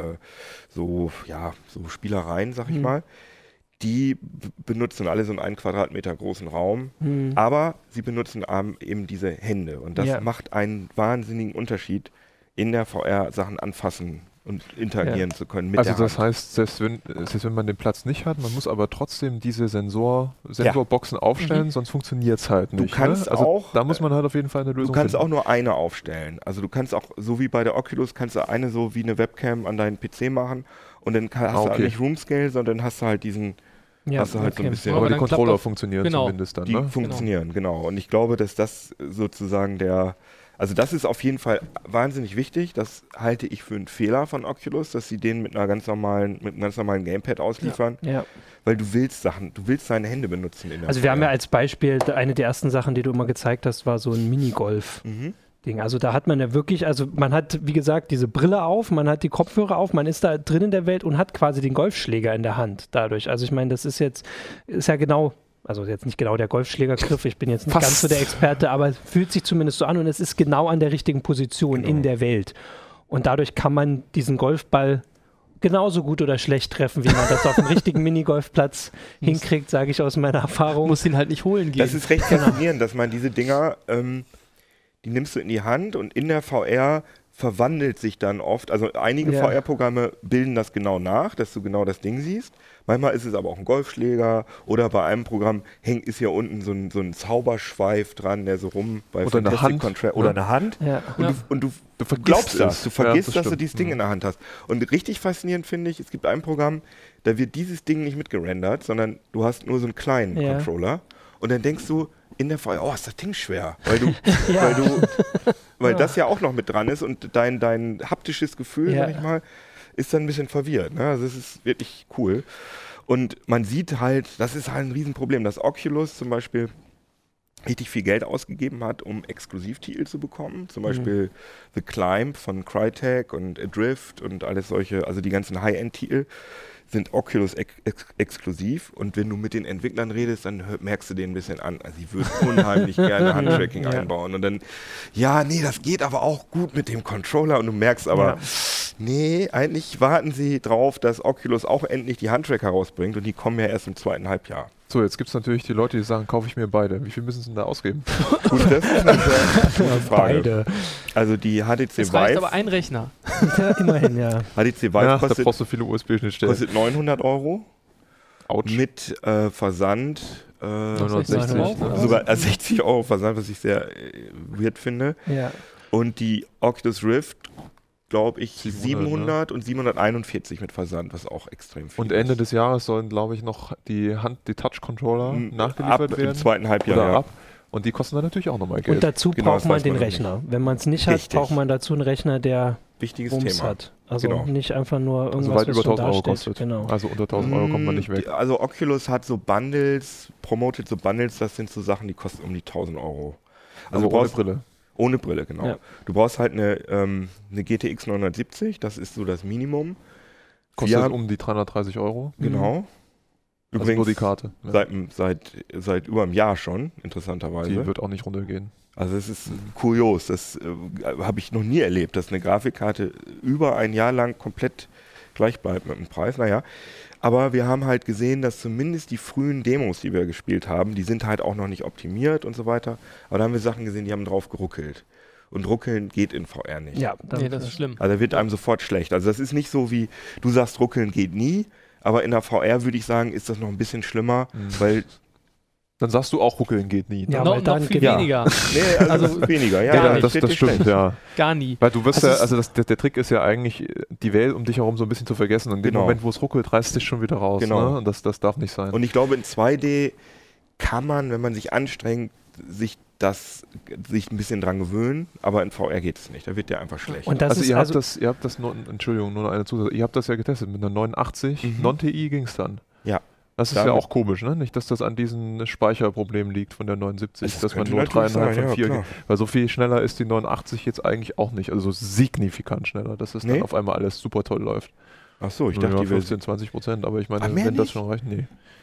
[SPEAKER 4] so Spielereien, sag ich mal, die benutzen alle so einen 1 Quadratmeter großen Raum, aber sie benutzen eben diese Hände und das macht einen wahnsinnigen Unterschied in der VR Sachen anfassen und interagieren zu können mit der Hand.
[SPEAKER 5] Also das heißt, selbst wenn man den Platz nicht hat, man muss aber trotzdem diese Sensorboxen aufstellen, sonst funktioniert es halt nicht.
[SPEAKER 4] Du kannst auch,
[SPEAKER 5] da muss man halt auf jeden Fall eine Lösung finden.
[SPEAKER 4] Du kannst auch nur eine aufstellen. Also du kannst auch, so wie bei der Oculus, kannst du eine so wie eine Webcam an deinen PC machen und dann hast du auch nicht Room Scale, sondern hast du halt diesen hast du halt so ein bisschen.
[SPEAKER 5] Aber die Controller funktionieren zumindest dann, ne?
[SPEAKER 4] Die funktionieren, genau. Und ich glaube, dass das sozusagen also das ist auf jeden Fall wahnsinnig wichtig. Das halte ich für einen Fehler von Oculus, dass sie den mit einem ganz normalen Gamepad ausliefern. Ja. Weil du willst deine Hände benutzen.
[SPEAKER 1] Also wir haben ja als Beispiel, eine der ersten Sachen, die du immer gezeigt hast, war so ein Minigolf-Ding. Also da hat man ja wirklich, also man hat, wie gesagt, diese Brille auf, man hat die Kopfhörer auf, man ist da drin in der Welt und hat quasi den Golfschläger in der Hand dadurch. Also ich meine, das ist ja genau... Also jetzt nicht genau der Golfschlägergriff, ich bin jetzt nicht ganz so der Experte, aber es fühlt sich zumindest so an und es ist genau an der richtigen Position in der Welt. Und dadurch kann man diesen Golfball genauso gut oder schlecht treffen, wie man das auf dem richtigen Minigolfplatz hinkriegt, sage ich aus meiner Erfahrung.
[SPEAKER 3] Muss ihn halt nicht holen gehen.
[SPEAKER 4] Das ist recht faszinierend, dass man diese Dinger, die nimmst du in die Hand und in der VR verwandelt sich dann oft, also einige VR-Programme bilden das genau nach, dass du genau das Ding siehst. Manchmal ist es aber auch ein Golfschläger oder bei einem Programm ist hier unten so ein Zauberschweif dran, der so bei
[SPEAKER 5] oder eine Hand.
[SPEAKER 4] Oder eine Hand. Ja. Und du glaubst das. Du vergisst, dass du dieses Ding in der Hand hast. Und richtig faszinierend finde ich, es gibt ein Programm, da wird dieses Ding nicht mitgerendert, sondern du hast nur so einen kleinen Controller. Und dann denkst du in der VR, oh, ist das Ding schwer. Weil das ja auch noch mit dran ist und dein haptisches Gefühl, sag ich mal, ist dann ein bisschen verwirrt. Ne? Also es ist wirklich cool. Und man sieht halt, das ist halt ein Riesenproblem. Das Oculus zum Beispiel richtig viel Geld ausgegeben hat, um Exklusivtitel zu bekommen. Zum Beispiel The Climb von Crytek und Adrift und alles solche, also die ganzen High-End-Titel sind Oculus exklusiv. Und wenn du mit den Entwicklern redest, dann merkst du denen ein bisschen an. Also die würden unheimlich gerne Handtracking einbauen. Und dann, ja, nee, das geht aber auch gut mit dem Controller. Und du merkst aber, nee, eigentlich warten sie drauf, dass Oculus auch endlich die Handtracker rausbringt. Und die kommen ja erst im 2. Halbjahr.
[SPEAKER 5] So, jetzt gibt es natürlich die Leute, die sagen, kaufe ich mir beide. Wie viel müssen sie denn da ausgeben?
[SPEAKER 4] Gut, das ist eine gute Frage.
[SPEAKER 1] Beide.
[SPEAKER 4] Also die HTC
[SPEAKER 3] Das reicht
[SPEAKER 4] Vive,
[SPEAKER 3] aber ein Rechner.
[SPEAKER 1] Ja, immerhin, ja.
[SPEAKER 4] HTC Vive
[SPEAKER 5] Ja, da
[SPEAKER 4] kostet,
[SPEAKER 5] brauchst du viele USB-Schnittstellen.
[SPEAKER 4] kostet 900 €.
[SPEAKER 5] Autsch.
[SPEAKER 4] Mit Versand
[SPEAKER 5] 960.
[SPEAKER 3] Euro.
[SPEAKER 4] sogar 60 € Versand, was ich sehr weird finde.
[SPEAKER 1] Ja.
[SPEAKER 4] Und die Oculus Rift, glaube ich,
[SPEAKER 5] 700,
[SPEAKER 4] 700 und 741 mit Versand, was auch extrem viel
[SPEAKER 5] Und Ende des Jahres sollen, glaube ich, noch die Touch-Controller nachgeliefert
[SPEAKER 4] ab
[SPEAKER 5] werden.
[SPEAKER 4] im 2. Halbjahr.
[SPEAKER 5] Oder
[SPEAKER 4] Ja.
[SPEAKER 5] ab. Und die kosten dann natürlich auch nochmal
[SPEAKER 1] Und
[SPEAKER 5] Geld.
[SPEAKER 1] dazu
[SPEAKER 4] Genau,
[SPEAKER 1] braucht
[SPEAKER 4] das
[SPEAKER 1] man
[SPEAKER 4] weiß
[SPEAKER 1] den
[SPEAKER 4] man noch
[SPEAKER 1] Rechner. Wenn man es nicht hat,
[SPEAKER 4] Richtig.
[SPEAKER 1] braucht man dazu einen Rechner, der
[SPEAKER 4] Wichtiges
[SPEAKER 1] Bums
[SPEAKER 4] Thema.
[SPEAKER 1] hat. Also
[SPEAKER 4] Genau.
[SPEAKER 1] nicht einfach nur irgendwas,
[SPEAKER 5] Also weit
[SPEAKER 1] was
[SPEAKER 5] über
[SPEAKER 1] schon
[SPEAKER 5] 1000 €
[SPEAKER 1] dasteht.
[SPEAKER 5] kostet.
[SPEAKER 1] Genau.
[SPEAKER 5] Also unter 1000 € kommt man nicht weg.
[SPEAKER 4] Also Oculus hat so Bundles, promotet so Bundles, das sind so Sachen, die kosten um die 1000 €. Also
[SPEAKER 5] Aber
[SPEAKER 4] du
[SPEAKER 5] ohne
[SPEAKER 4] brauchst,
[SPEAKER 5] Brille.
[SPEAKER 4] ohne Brille, genau.
[SPEAKER 1] Ja.
[SPEAKER 4] Du brauchst halt eine GTX 970, das ist so das Minimum.
[SPEAKER 5] Kostet
[SPEAKER 4] haben-
[SPEAKER 5] um die 330 €.
[SPEAKER 4] Genau.
[SPEAKER 5] Also nur die Karte. Ja.
[SPEAKER 4] Seit über einem Jahr schon, interessanterweise.
[SPEAKER 5] Die wird auch nicht runtergehen.
[SPEAKER 4] Also es ist kurios, das habe ich noch nie erlebt, dass eine Grafikkarte über ein Jahr lang komplett gleich bleibt mit dem Preis. Naja, aber wir haben halt gesehen, dass zumindest die frühen Demos, die wir gespielt haben, die sind halt auch noch nicht optimiert und so weiter. Aber da haben wir Sachen gesehen, die haben drauf geruckelt. Und ruckeln geht in VR nicht.
[SPEAKER 1] Ja,
[SPEAKER 3] Nee, das ist schlimm.
[SPEAKER 4] Also da wird einem sofort schlecht. Also das ist nicht so wie, du sagst, ruckeln geht nie, aber in der VR würde ich sagen, ist das noch ein bisschen schlimmer, weil
[SPEAKER 5] Dann sagst du auch, ruckeln geht nie.
[SPEAKER 1] Ja,
[SPEAKER 3] noch,
[SPEAKER 1] weil dann
[SPEAKER 3] noch viel
[SPEAKER 1] geht-
[SPEAKER 3] weniger.
[SPEAKER 4] nee, also das ist weniger. Ja,
[SPEAKER 3] Gar
[SPEAKER 4] ja,
[SPEAKER 3] nicht.
[SPEAKER 5] das
[SPEAKER 4] wird dir
[SPEAKER 5] stimmt,
[SPEAKER 4] schlecht.
[SPEAKER 5] ja.
[SPEAKER 3] Gar nie.
[SPEAKER 5] Weil du wirst
[SPEAKER 1] Also
[SPEAKER 5] der Trick ist ja eigentlich, die Welt um dich herum so ein bisschen zu vergessen. Und in dem
[SPEAKER 4] Genau.
[SPEAKER 5] Moment, wo es ruckelt, reißt dich schon wieder raus.
[SPEAKER 4] Genau.
[SPEAKER 5] Ne? Und das darf nicht sein.
[SPEAKER 4] Und ich glaube, in 2D kann man, wenn man sich anstrengt, sich ein bisschen dran gewöhnen, aber in VR geht es nicht. Da wird der einfach schlecht.
[SPEAKER 1] Und das
[SPEAKER 5] also
[SPEAKER 1] ist
[SPEAKER 5] ihr habt das, Entschuldigung, nur noch eine Zusatz. Ihr habt das ja getestet mit einer 89 Non-TI ging es dann.
[SPEAKER 4] Ja.
[SPEAKER 5] Das ist
[SPEAKER 4] Damit-
[SPEAKER 5] ja auch komisch, ne? Nicht, dass das an diesen Speicherproblemen liegt von der 79,
[SPEAKER 4] Das
[SPEAKER 5] dass man
[SPEAKER 4] könnte
[SPEAKER 5] nur
[SPEAKER 4] natürlich
[SPEAKER 5] 3,5
[SPEAKER 4] sein,
[SPEAKER 5] von
[SPEAKER 4] ja,
[SPEAKER 5] 4
[SPEAKER 4] klar.
[SPEAKER 5] weil so viel schneller ist die 89 jetzt eigentlich auch nicht. Also so signifikant schneller, dass es
[SPEAKER 4] Nee?
[SPEAKER 5] dann auf einmal alles super toll läuft.
[SPEAKER 4] Ach so, ich
[SPEAKER 5] Nur
[SPEAKER 4] dachte, die wäre
[SPEAKER 5] 15-20%, aber ich meine,
[SPEAKER 4] Ah, mehr
[SPEAKER 5] wenn das
[SPEAKER 4] nicht?
[SPEAKER 5] schon reicht, nee.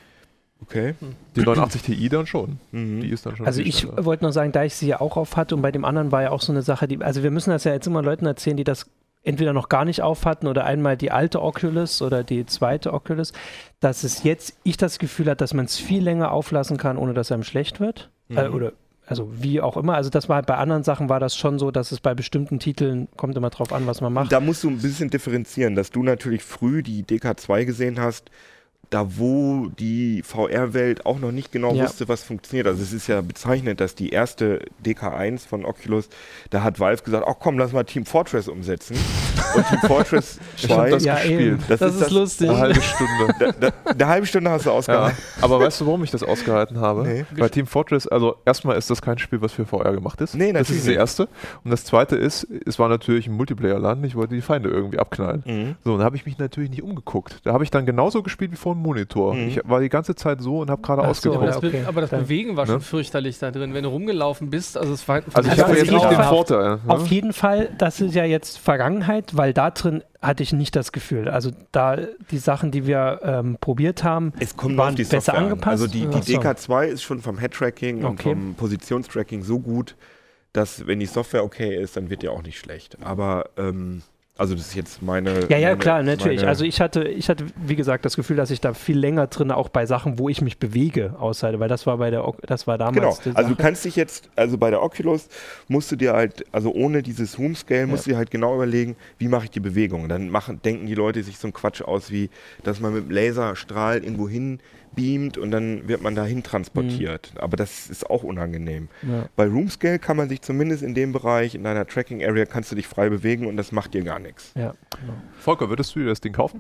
[SPEAKER 4] okay.
[SPEAKER 5] Die 89 Ti dann schon.
[SPEAKER 4] Mhm.
[SPEAKER 5] Die ist dann schon
[SPEAKER 1] Also
[SPEAKER 5] viel
[SPEAKER 1] ich
[SPEAKER 5] schneller.
[SPEAKER 1] wollte noch sagen, da ich sie ja auch auf hatte und bei dem anderen war ja auch so eine Sache, also wir müssen das ja jetzt immer Leuten erzählen, die das entweder noch gar nicht auf hatten oder einmal die alte Oculus oder die zweite Oculus, dass es jetzt ich das Gefühl hat, dass man es viel länger auflassen kann, ohne dass einem schlecht wird. Oder also wie auch immer. Also das war bei anderen Sachen war das schon so, dass es bei bestimmten Titeln, kommt immer drauf an, was man macht.
[SPEAKER 4] Da musst du ein bisschen differenzieren, dass du natürlich früh die DK2 gesehen hast, da wo die VR-Welt auch noch nicht genau
[SPEAKER 1] Ja.
[SPEAKER 4] wusste, was funktioniert. Also es ist ja bezeichnend, dass die erste DK1 von Oculus, da hat Valve gesagt, ach komm, lass mal Team Fortress umsetzen. Und Team Fortress
[SPEAKER 5] Ich hab
[SPEAKER 4] 2,
[SPEAKER 5] das
[SPEAKER 1] Ja,
[SPEAKER 5] gespielt.
[SPEAKER 1] eben.
[SPEAKER 3] Das ist lustig.
[SPEAKER 5] Eine halbe Stunde.
[SPEAKER 4] eine halbe Stunde hast du
[SPEAKER 5] Ja.
[SPEAKER 4] ausgehalten.
[SPEAKER 5] Aber weißt du, warum ich das ausgehalten habe?
[SPEAKER 4] Nee.
[SPEAKER 5] Weil Team Fortress, also erstmal ist das kein Spiel, was für VR gemacht ist.
[SPEAKER 4] Nee,
[SPEAKER 5] das
[SPEAKER 4] natürlich
[SPEAKER 5] ist das
[SPEAKER 4] nicht.
[SPEAKER 5] Erste. Und das Zweite ist, es war natürlich ein Multiplayer-Land, ich wollte die Feinde irgendwie abknallen.
[SPEAKER 4] Mhm.
[SPEAKER 5] So, und da habe ich mich natürlich nicht umgeguckt. Da habe ich dann genauso gespielt wie vor dem Monitor.
[SPEAKER 4] Mhm.
[SPEAKER 5] Ich war die ganze Zeit so und habe gerade
[SPEAKER 1] Ach so,
[SPEAKER 5] ausgeguckt.
[SPEAKER 1] ja, okay.
[SPEAKER 3] Aber das
[SPEAKER 1] Dann-
[SPEAKER 3] Bewegen war
[SPEAKER 5] Ne?
[SPEAKER 3] schon fürchterlich da drin, wenn du rumgelaufen bist. Also es war
[SPEAKER 5] Also ich
[SPEAKER 1] Also
[SPEAKER 5] habe
[SPEAKER 1] auf
[SPEAKER 5] jetzt nicht
[SPEAKER 1] jeden
[SPEAKER 5] den
[SPEAKER 1] Fall-
[SPEAKER 5] Vorteil. Ne?
[SPEAKER 1] Auf jeden Fall, das ist ja jetzt Vergangenheit, weil da drin hatte ich nicht das Gefühl. Also da die Sachen, die wir probiert haben,
[SPEAKER 4] Es kommt nur
[SPEAKER 1] waren
[SPEAKER 4] auf die
[SPEAKER 1] besser
[SPEAKER 4] Software an.
[SPEAKER 1] angepasst.
[SPEAKER 4] Also die
[SPEAKER 1] Ach so.
[SPEAKER 4] DK2 ist schon vom Head-Tracking und
[SPEAKER 1] Okay.
[SPEAKER 4] vom Positionstracking so gut, dass wenn die Software okay ist, dann wird die auch nicht schlecht. Aber also das ist jetzt meine...
[SPEAKER 1] Ja,
[SPEAKER 4] meine,
[SPEAKER 1] klar, natürlich.
[SPEAKER 4] Meine,
[SPEAKER 1] Also ich hatte, wie gesagt, das Gefühl, dass ich da viel länger drin auch bei Sachen, wo ich mich bewege, aushalte, weil das war das war damals
[SPEAKER 4] Genau,
[SPEAKER 1] die
[SPEAKER 4] also du
[SPEAKER 1] Sache.
[SPEAKER 4] kannst dich jetzt, also bei der Oculus musst du dir halt, also ohne dieses Zoom Scale, musst du dir halt genau überlegen, wie mache ich die Bewegung. Dann denken die Leute sich so einen Quatsch aus, wie, dass man mit dem Laserstrahl irgendwo hin beamt und dann wird man dahin transportiert. Aber das ist auch unangenehm.
[SPEAKER 1] Ja.
[SPEAKER 4] Bei Room Scale kann man sich zumindest in dem Bereich, in deiner Tracking Area, kannst du dich frei bewegen und das macht dir gar nichts.
[SPEAKER 1] Ja, genau.
[SPEAKER 5] Volker, würdest du dir das Ding kaufen?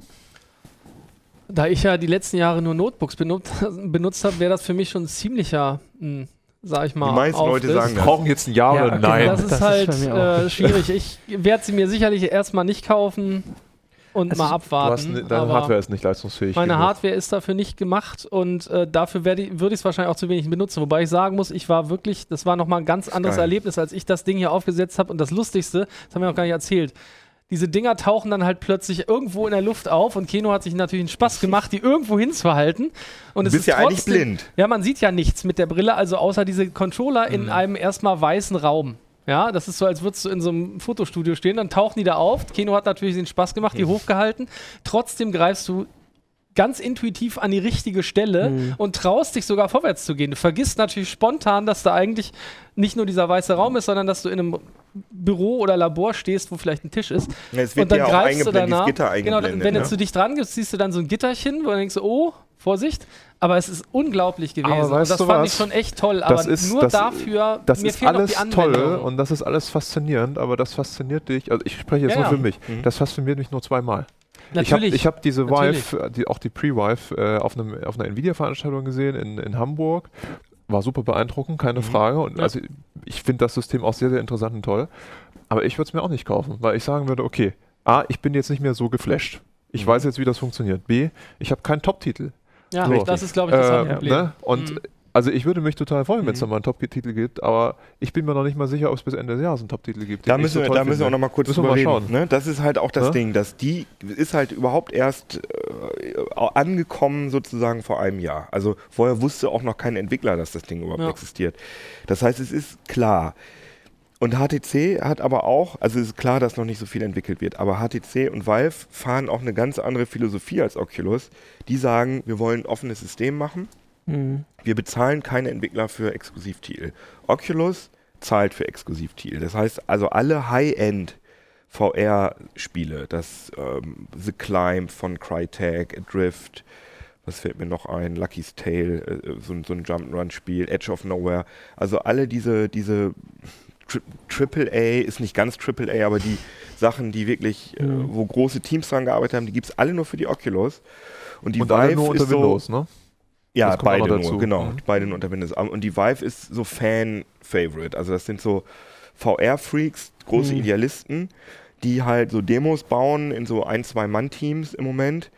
[SPEAKER 3] Da ich ja die letzten Jahre nur Notebooks benutzt habe, wäre das für mich schon ein ziemlicher, sag ich mal,
[SPEAKER 4] Die meisten Leute
[SPEAKER 3] Aufriss.
[SPEAKER 4] sagen
[SPEAKER 5] Wir
[SPEAKER 4] das.
[SPEAKER 5] brauchen jetzt ein Ja
[SPEAKER 1] Ja,
[SPEAKER 5] oder
[SPEAKER 1] okay,
[SPEAKER 5] Nein.
[SPEAKER 3] Das ist
[SPEAKER 1] Das ist
[SPEAKER 3] halt
[SPEAKER 1] bei mir auch.
[SPEAKER 3] schwierig. Ich werde sie mir sicherlich erstmal nicht kaufen. und mal abwarten.
[SPEAKER 5] Deine Hardware ist nicht leistungsfähig.
[SPEAKER 3] Meine Hardware ist dafür nicht gemacht und dafür würde ich es wahrscheinlich auch zu wenig benutzen. Wobei ich sagen muss, das war nochmal ein ganz anderes Erlebnis, als ich das Ding hier aufgesetzt habe. Und das Lustigste, das haben wir noch gar nicht erzählt, diese Dinger tauchen dann halt plötzlich irgendwo in der Luft auf und Keno hat sich natürlich einen Spaß gemacht, die irgendwo hinzuhalten. Und
[SPEAKER 4] du bist ja eigentlich blind.
[SPEAKER 3] Ja, man sieht ja nichts mit der Brille, also außer diese Controller in einem erstmal weißen Raum. Ja, das ist so, als würdest du in so einem Fotostudio stehen, dann tauchen die da auf. Keno hat natürlich den Spaß gemacht, die hochgehalten. Trotzdem greifst du ganz intuitiv an die richtige Stelle und traust dich sogar vorwärts zu gehen. Du vergisst natürlich spontan, dass da eigentlich nicht nur dieser weiße Raum ist, sondern dass du in einem Büro oder Labor stehst, wo vielleicht ein Tisch ist.
[SPEAKER 4] Ja, es wird und dann ja greifst du danach. Gitter
[SPEAKER 3] genau, wenn du dich dran gibst, siehst du dann so ein Gitterchen, wo du denkst, oh, Vorsicht. Aber es ist unglaublich gewesen.
[SPEAKER 5] Aber
[SPEAKER 3] und das fand ich schon echt toll. Aber dafür,
[SPEAKER 5] das mir fehlt alles noch die toll und das ist alles faszinierend, aber das fasziniert dich, also ich spreche jetzt nur für mich, das fasziniert mich nur zweimal.
[SPEAKER 3] Natürlich.
[SPEAKER 5] Ich hab diese Vive, auch die Pre-Vive, auf einer Nvidia-Veranstaltung gesehen in Hamburg. War super beeindruckend, keine Frage. Und also ich finde das System auch sehr, sehr interessant und toll. Aber ich würde es mir auch nicht kaufen, weil ich sagen würde, okay, A, ich bin jetzt nicht mehr so geflasht. Ich weiß jetzt, wie das funktioniert. B, ich habe keinen Top-Titel.
[SPEAKER 3] Ja, so. Das ist, glaube ich, das Hauptproblem.
[SPEAKER 5] Ne? Und also ich würde mich total freuen, wenn es da mal einen Top-Titel gibt, aber ich bin mir noch nicht mal sicher, ob es bis Ende des Jahres einen Top-Titel gibt.
[SPEAKER 4] Da müssen wir auch noch mal kurz drüber reden. Ne? Das ist halt auch das Ding, dass die ist halt überhaupt erst angekommen sozusagen vor einem Jahr. Also vorher wusste auch noch kein Entwickler, dass das Ding überhaupt existiert. Das heißt, es ist klar. Und HTC hat aber auch, also es ist klar, dass noch nicht so viel entwickelt wird, aber HTC und Valve fahren auch eine ganz andere Philosophie als Oculus. Die sagen, wir wollen ein offenes System machen. Wir bezahlen keine Entwickler für Exklusivtitel. Oculus zahlt für Exklusivtitel. Das heißt also alle High-End VR-Spiele, das The Climb von Crytek, Adrift, was fällt mir noch ein, Lucky's Tale, so ein Jump'n'Run-Spiel, Edge of Nowhere, also alle diese AAA, ist nicht ganz AAA, aber die Sachen, die wirklich, wo große Teams dran gearbeitet haben, die gibt es alle nur für die Oculus. Und die Vive
[SPEAKER 5] alle nur unter Windows, ne?
[SPEAKER 4] Ja, beide nur, genau. Beide nur unter Windows. Und die Vive ist so Fan-Favorite. Also das sind so VR-Freaks, große Idealisten, die halt so Demos bauen in so 1-2-Mann-Teams im Moment.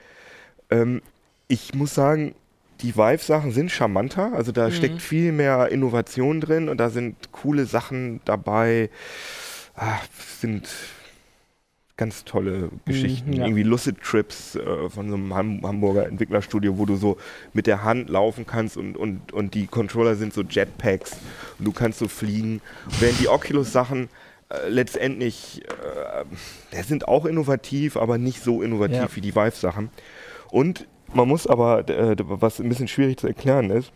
[SPEAKER 4] Ich muss sagen, die Vive-Sachen sind charmanter. Also da steckt viel mehr Innovation drin und da sind coole Sachen dabei. Sind ganz tolle Geschichten, irgendwie Lucid Trips von so einem Hamburger Entwicklerstudio, wo du so mit der Hand laufen kannst und die Controller sind so Jetpacks und du kannst so fliegen. Während die Oculus-Sachen letztendlich, sind auch innovativ, aber nicht so innovativ wie die Vive-Sachen. Und man muss aber, was ein bisschen schwierig zu erklären ist,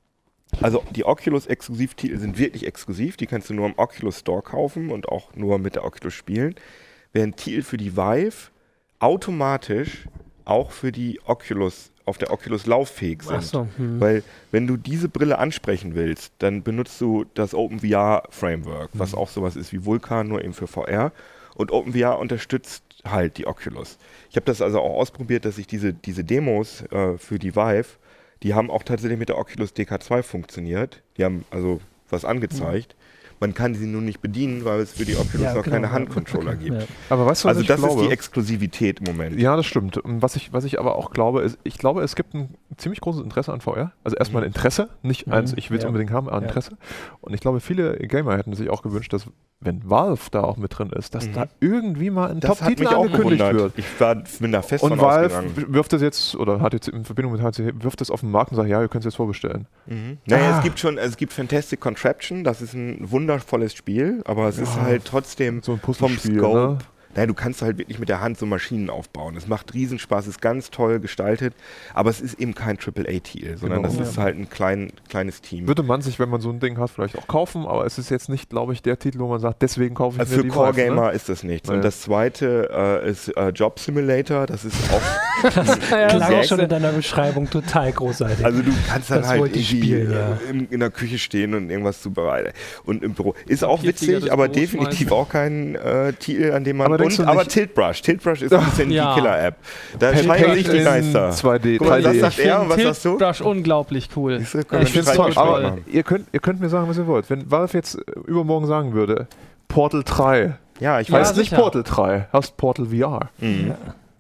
[SPEAKER 4] also die Oculus-Exklusivtitel sind wirklich exklusiv, die kannst du nur im Oculus Store kaufen und auch nur mit der Oculus spielen. Während Titel für die Vive automatisch auch für die Oculus, auf der Oculus lauffähig sind.
[SPEAKER 1] So,
[SPEAKER 4] Weil wenn du diese Brille ansprechen willst, dann benutzt du das OpenVR-Framework, was auch sowas ist wie Vulkan, nur eben für VR. Und OpenVR unterstützt halt die Oculus. Ich habe das also auch ausprobiert, dass ich diese Demos für die Vive, die haben auch tatsächlich mit der Oculus DK2 funktioniert. Die haben also was angezeigt. Man kann sie nur nicht bedienen, weil es für die Oculus noch keine Handcontroller gibt.
[SPEAKER 5] Ja. Aber weißt du, was
[SPEAKER 4] also
[SPEAKER 5] ich
[SPEAKER 4] das
[SPEAKER 5] glaube?
[SPEAKER 4] Ist die Exklusivität im Moment.
[SPEAKER 5] Ja, das stimmt. Und was ich aber auch glaube, ist, ich glaube, es gibt ein ziemlich großes Interesse an VR. Also erstmal ein Interesse, nicht eins, ich will es unbedingt haben, aber Interesse. Und ich glaube, viele Gamer hätten sich auch gewünscht, dass, wenn Valve da auch mit drin ist, dass da irgendwie mal ein Top-Titel angekündigt wird.
[SPEAKER 4] Ich bin da fest
[SPEAKER 5] von
[SPEAKER 4] ausgegangen.
[SPEAKER 5] Und Valve wirft das jetzt, oder hat jetzt in Verbindung mit HTC, wirft das auf den Markt und sagt, ja, ihr könnt es jetzt vorbestellen.
[SPEAKER 4] Naja, es gibt Fantastic Contraption, das ist ein wundervolles Spiel, aber es ist halt trotzdem
[SPEAKER 5] so ein
[SPEAKER 4] vom Scope. Naja, du kannst halt wirklich mit der Hand so Maschinen aufbauen. Es macht Riesenspaß, ist ganz toll gestaltet, aber es ist eben kein AAA-Titel, sondern das ist halt ein kleines Team.
[SPEAKER 5] Würde man sich, wenn man so ein Ding hat, vielleicht auch kaufen, aber es ist jetzt nicht, glaube ich, der Titel, wo man sagt, deswegen kaufe ich
[SPEAKER 4] also
[SPEAKER 5] mir die
[SPEAKER 4] Core
[SPEAKER 5] Vive,
[SPEAKER 4] Gamer ist das nichts. Und das zweite ist Job Simulator, das ist auch...
[SPEAKER 1] Das klang auch schon in deiner Beschreibung total großartig.
[SPEAKER 4] Also du kannst dann
[SPEAKER 1] das
[SPEAKER 4] halt irgendwie
[SPEAKER 1] spielen,
[SPEAKER 4] in der Küche stehen und irgendwas zubereiten. Und im Büro. Ist auch witzig, aber definitiv auch kein Titel, an dem man... Aber Tiltbrush ist ein bisschen die Killer-App. Da scheiden sich die Geister.
[SPEAKER 5] 2D,
[SPEAKER 4] 3D. Was sagt er und was sagst du?
[SPEAKER 3] Tiltbrush unglaublich cool.
[SPEAKER 5] Ich finde es toll, aber ihr könnt mir sagen, was ihr wollt. Wenn Valve jetzt übermorgen sagen würde, Portal 3.
[SPEAKER 4] Ja, ich
[SPEAKER 5] weiß nicht Portal 3, hast Portal VR.
[SPEAKER 1] Ja.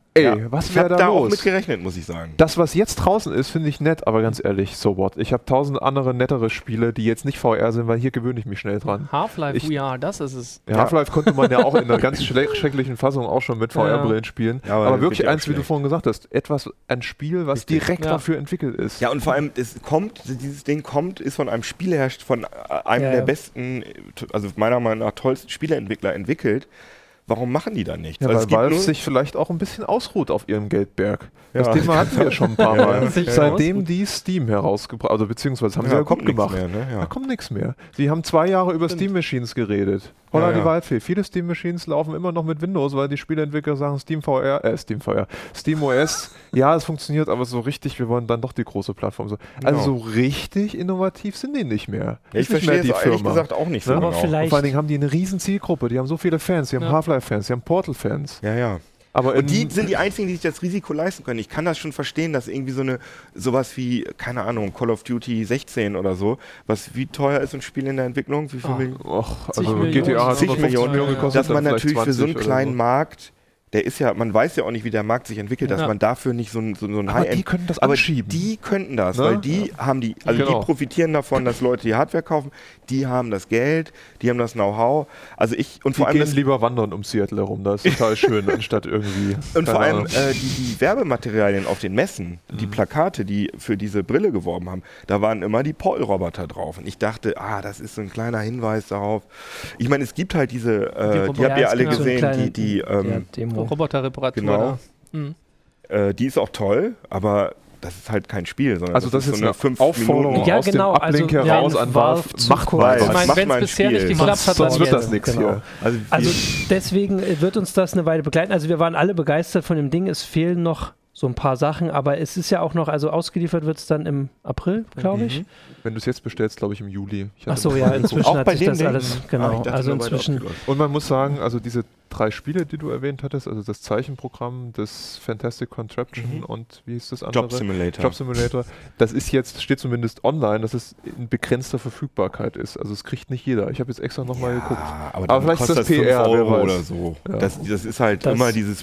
[SPEAKER 5] ey, was
[SPEAKER 4] Ich
[SPEAKER 5] wäre
[SPEAKER 4] habe
[SPEAKER 5] da
[SPEAKER 4] da auch
[SPEAKER 5] los?
[SPEAKER 4] mit gerechnet, muss ich sagen.
[SPEAKER 5] Das, was jetzt draußen ist, finde ich nett, aber ganz ehrlich, so what? Ich habe 1000 andere nettere Spiele, die jetzt nicht VR sind, weil hier gewöhne ich mich schnell dran.
[SPEAKER 3] Half-Life VR, das ist es.
[SPEAKER 5] Ja, Half-Life konnte man ja auch in einer ganz schrecklichen Fassung auch schon mit VR-Brillen spielen.
[SPEAKER 4] Ja,
[SPEAKER 5] aber wirklich
[SPEAKER 4] wird ja auch
[SPEAKER 5] eins, wie du
[SPEAKER 4] schlecht.
[SPEAKER 5] vorhin gesagt hast, ein Spiel, was
[SPEAKER 4] Richtig.
[SPEAKER 5] direkt dafür entwickelt ist.
[SPEAKER 4] Ja, und vor allem, dieses Ding ist von einem Spielehersteller, von einem der besten, also meiner Meinung nach tollsten Spieleentwickler entwickelt. Warum machen die da nichts?
[SPEAKER 5] Ja,
[SPEAKER 4] Also
[SPEAKER 5] weil
[SPEAKER 4] es gibt
[SPEAKER 5] Valve
[SPEAKER 4] nur-
[SPEAKER 5] sich vielleicht auch ein bisschen ausruht auf ihrem Geldberg.
[SPEAKER 4] Ja.
[SPEAKER 5] Das Thema hatten wir schon ein paar
[SPEAKER 4] Ja,
[SPEAKER 5] Mal.
[SPEAKER 3] ja. Sich
[SPEAKER 5] Seitdem
[SPEAKER 3] ausruht.
[SPEAKER 5] die Steam herausgebracht, also beziehungsweise haben sie
[SPEAKER 4] ja,
[SPEAKER 5] ja
[SPEAKER 4] kommt
[SPEAKER 5] gut
[SPEAKER 4] nichts
[SPEAKER 5] gemacht.
[SPEAKER 4] mehr, ne?
[SPEAKER 5] Da
[SPEAKER 4] Ja.
[SPEAKER 5] kommt nichts mehr. Sie haben 2 Jahre über Steam Machines geredet. Holla
[SPEAKER 4] Ja,
[SPEAKER 5] die
[SPEAKER 4] ja.
[SPEAKER 5] Waldfee. Viele Steam Machines laufen immer noch mit Windows, weil die Spieleentwickler sagen Steam OS, ja, es funktioniert, aber so richtig, wir wollen dann doch die große Plattform. So. Also so richtig innovativ sind die nicht mehr.
[SPEAKER 4] Ich
[SPEAKER 5] Ist nicht mehr
[SPEAKER 4] verstehe es ehrlich gesagt auch nicht so
[SPEAKER 5] Ne?
[SPEAKER 1] Aber
[SPEAKER 4] genau.
[SPEAKER 1] vielleicht-
[SPEAKER 5] Und vor allen Dingen haben die eine riesen Zielgruppe. Die haben so viele Fans. Die haben
[SPEAKER 3] Ja.
[SPEAKER 5] Half-Life-Fans, die haben Portal-Fans.
[SPEAKER 4] Ja, ja.
[SPEAKER 5] Aber
[SPEAKER 4] Und die sind die einzigen, die sich das Risiko leisten können. Ich kann das schon verstehen, dass irgendwie sowas wie, keine Ahnung, Call of Duty 16 oder so, wie teuer ist ein Spiel in der Entwicklung? Wie viel Millionen?
[SPEAKER 5] also
[SPEAKER 3] Millionen.
[SPEAKER 5] GTA hat
[SPEAKER 3] Zig
[SPEAKER 5] 150
[SPEAKER 4] Millionen.
[SPEAKER 5] Millionen gekostet.
[SPEAKER 4] Dass man
[SPEAKER 5] dann vielleicht
[SPEAKER 4] natürlich für so einen
[SPEAKER 5] 20
[SPEAKER 4] kleinen
[SPEAKER 5] oder
[SPEAKER 4] Markt, der ist ja, man weiß ja auch nicht, wie der Markt sich entwickelt, dass
[SPEAKER 3] Ja.
[SPEAKER 4] man dafür nicht so ein
[SPEAKER 5] Aber
[SPEAKER 4] High-End...
[SPEAKER 5] die können das
[SPEAKER 4] Aber
[SPEAKER 5] anschieben.
[SPEAKER 4] die könnten das,
[SPEAKER 5] Ne?
[SPEAKER 4] weil die haben die
[SPEAKER 5] Genau.
[SPEAKER 4] profitieren davon, dass Leute die Hardware kaufen, die haben das Geld, die haben das Know-how. Also und
[SPEAKER 5] Die
[SPEAKER 4] vor allem
[SPEAKER 5] gehen lieber wandern um Seattle herum. Das ist total schön, anstatt irgendwie...
[SPEAKER 4] Und vor
[SPEAKER 5] keine
[SPEAKER 4] allem
[SPEAKER 5] Ahnung.
[SPEAKER 4] die Werbematerialien auf den Messen, die Plakate, die für diese Brille geworben haben, da waren immer die Paul-Roboter drauf. Und ich dachte, das ist so ein kleiner Hinweis darauf. Ich meine, es gibt halt diese, die habt ihr alle
[SPEAKER 3] genau.
[SPEAKER 1] So einen
[SPEAKER 4] gesehen,
[SPEAKER 1] kleinen- Demo.
[SPEAKER 3] Roboterreparatur
[SPEAKER 4] Genau.
[SPEAKER 3] da. Mhm.
[SPEAKER 4] Die ist auch toll, aber das ist halt kein Spiel, sondern
[SPEAKER 5] Also das ist
[SPEAKER 4] so eine
[SPEAKER 5] eine
[SPEAKER 4] 5
[SPEAKER 5] Aufforderung
[SPEAKER 4] Minuten.
[SPEAKER 1] Ja,
[SPEAKER 5] aus
[SPEAKER 1] genau,
[SPEAKER 5] dem Uplink
[SPEAKER 1] also,
[SPEAKER 5] heraus
[SPEAKER 1] ja,
[SPEAKER 5] an Valve.
[SPEAKER 1] Valve
[SPEAKER 5] Macht
[SPEAKER 1] Zukunft.
[SPEAKER 5] mal.
[SPEAKER 3] Ich meine,
[SPEAKER 4] Macht
[SPEAKER 3] wenn
[SPEAKER 4] mal
[SPEAKER 3] es
[SPEAKER 4] ein
[SPEAKER 3] bisher nicht
[SPEAKER 4] Spiel.
[SPEAKER 3] geklappt hat,
[SPEAKER 5] Sonst
[SPEAKER 3] dann
[SPEAKER 5] wird
[SPEAKER 3] jetzt.
[SPEAKER 5] das nichts
[SPEAKER 1] Genau.
[SPEAKER 5] hier.
[SPEAKER 1] Also deswegen wird uns das eine Weile begleiten. Also wir waren alle begeistert von dem Ding. Es fehlen noch so ein paar Sachen, aber es ist ja auch noch, also ausgeliefert wird es dann im April, glaube ich.
[SPEAKER 5] Wenn du es jetzt bestellst, glaube ich im Juli. Ich hatte
[SPEAKER 1] Achso,
[SPEAKER 5] mal
[SPEAKER 1] ja,
[SPEAKER 5] reingeguckt.
[SPEAKER 1] inzwischen
[SPEAKER 4] Auch
[SPEAKER 1] hat
[SPEAKER 4] bei
[SPEAKER 1] sich
[SPEAKER 4] dem
[SPEAKER 1] das
[SPEAKER 4] Ding?
[SPEAKER 1] alles,
[SPEAKER 4] Ich
[SPEAKER 1] genau,
[SPEAKER 4] dachte,
[SPEAKER 1] also
[SPEAKER 4] nur bei der
[SPEAKER 1] inzwischen,
[SPEAKER 4] Oculus.
[SPEAKER 5] Und man muss sagen, also diese 3 Spiele, die du erwähnt hattest, also das Zeichenprogramm, das Fantastic Contraption und wie hieß das andere?
[SPEAKER 4] Job Simulator.
[SPEAKER 5] Job Simulator. Das ist jetzt, steht zumindest online, dass es in begrenzter Verfügbarkeit ist. Also es kriegt nicht jeder. Ich habe jetzt extra nochmal geguckt.
[SPEAKER 4] Aber,
[SPEAKER 5] Aber vielleicht ist
[SPEAKER 4] kostet
[SPEAKER 5] das PR,
[SPEAKER 4] 5
[SPEAKER 5] wer
[SPEAKER 4] Euro
[SPEAKER 5] weiß.
[SPEAKER 4] oder so.
[SPEAKER 5] Ja.
[SPEAKER 4] Das ist halt
[SPEAKER 1] Das-
[SPEAKER 4] immer dieses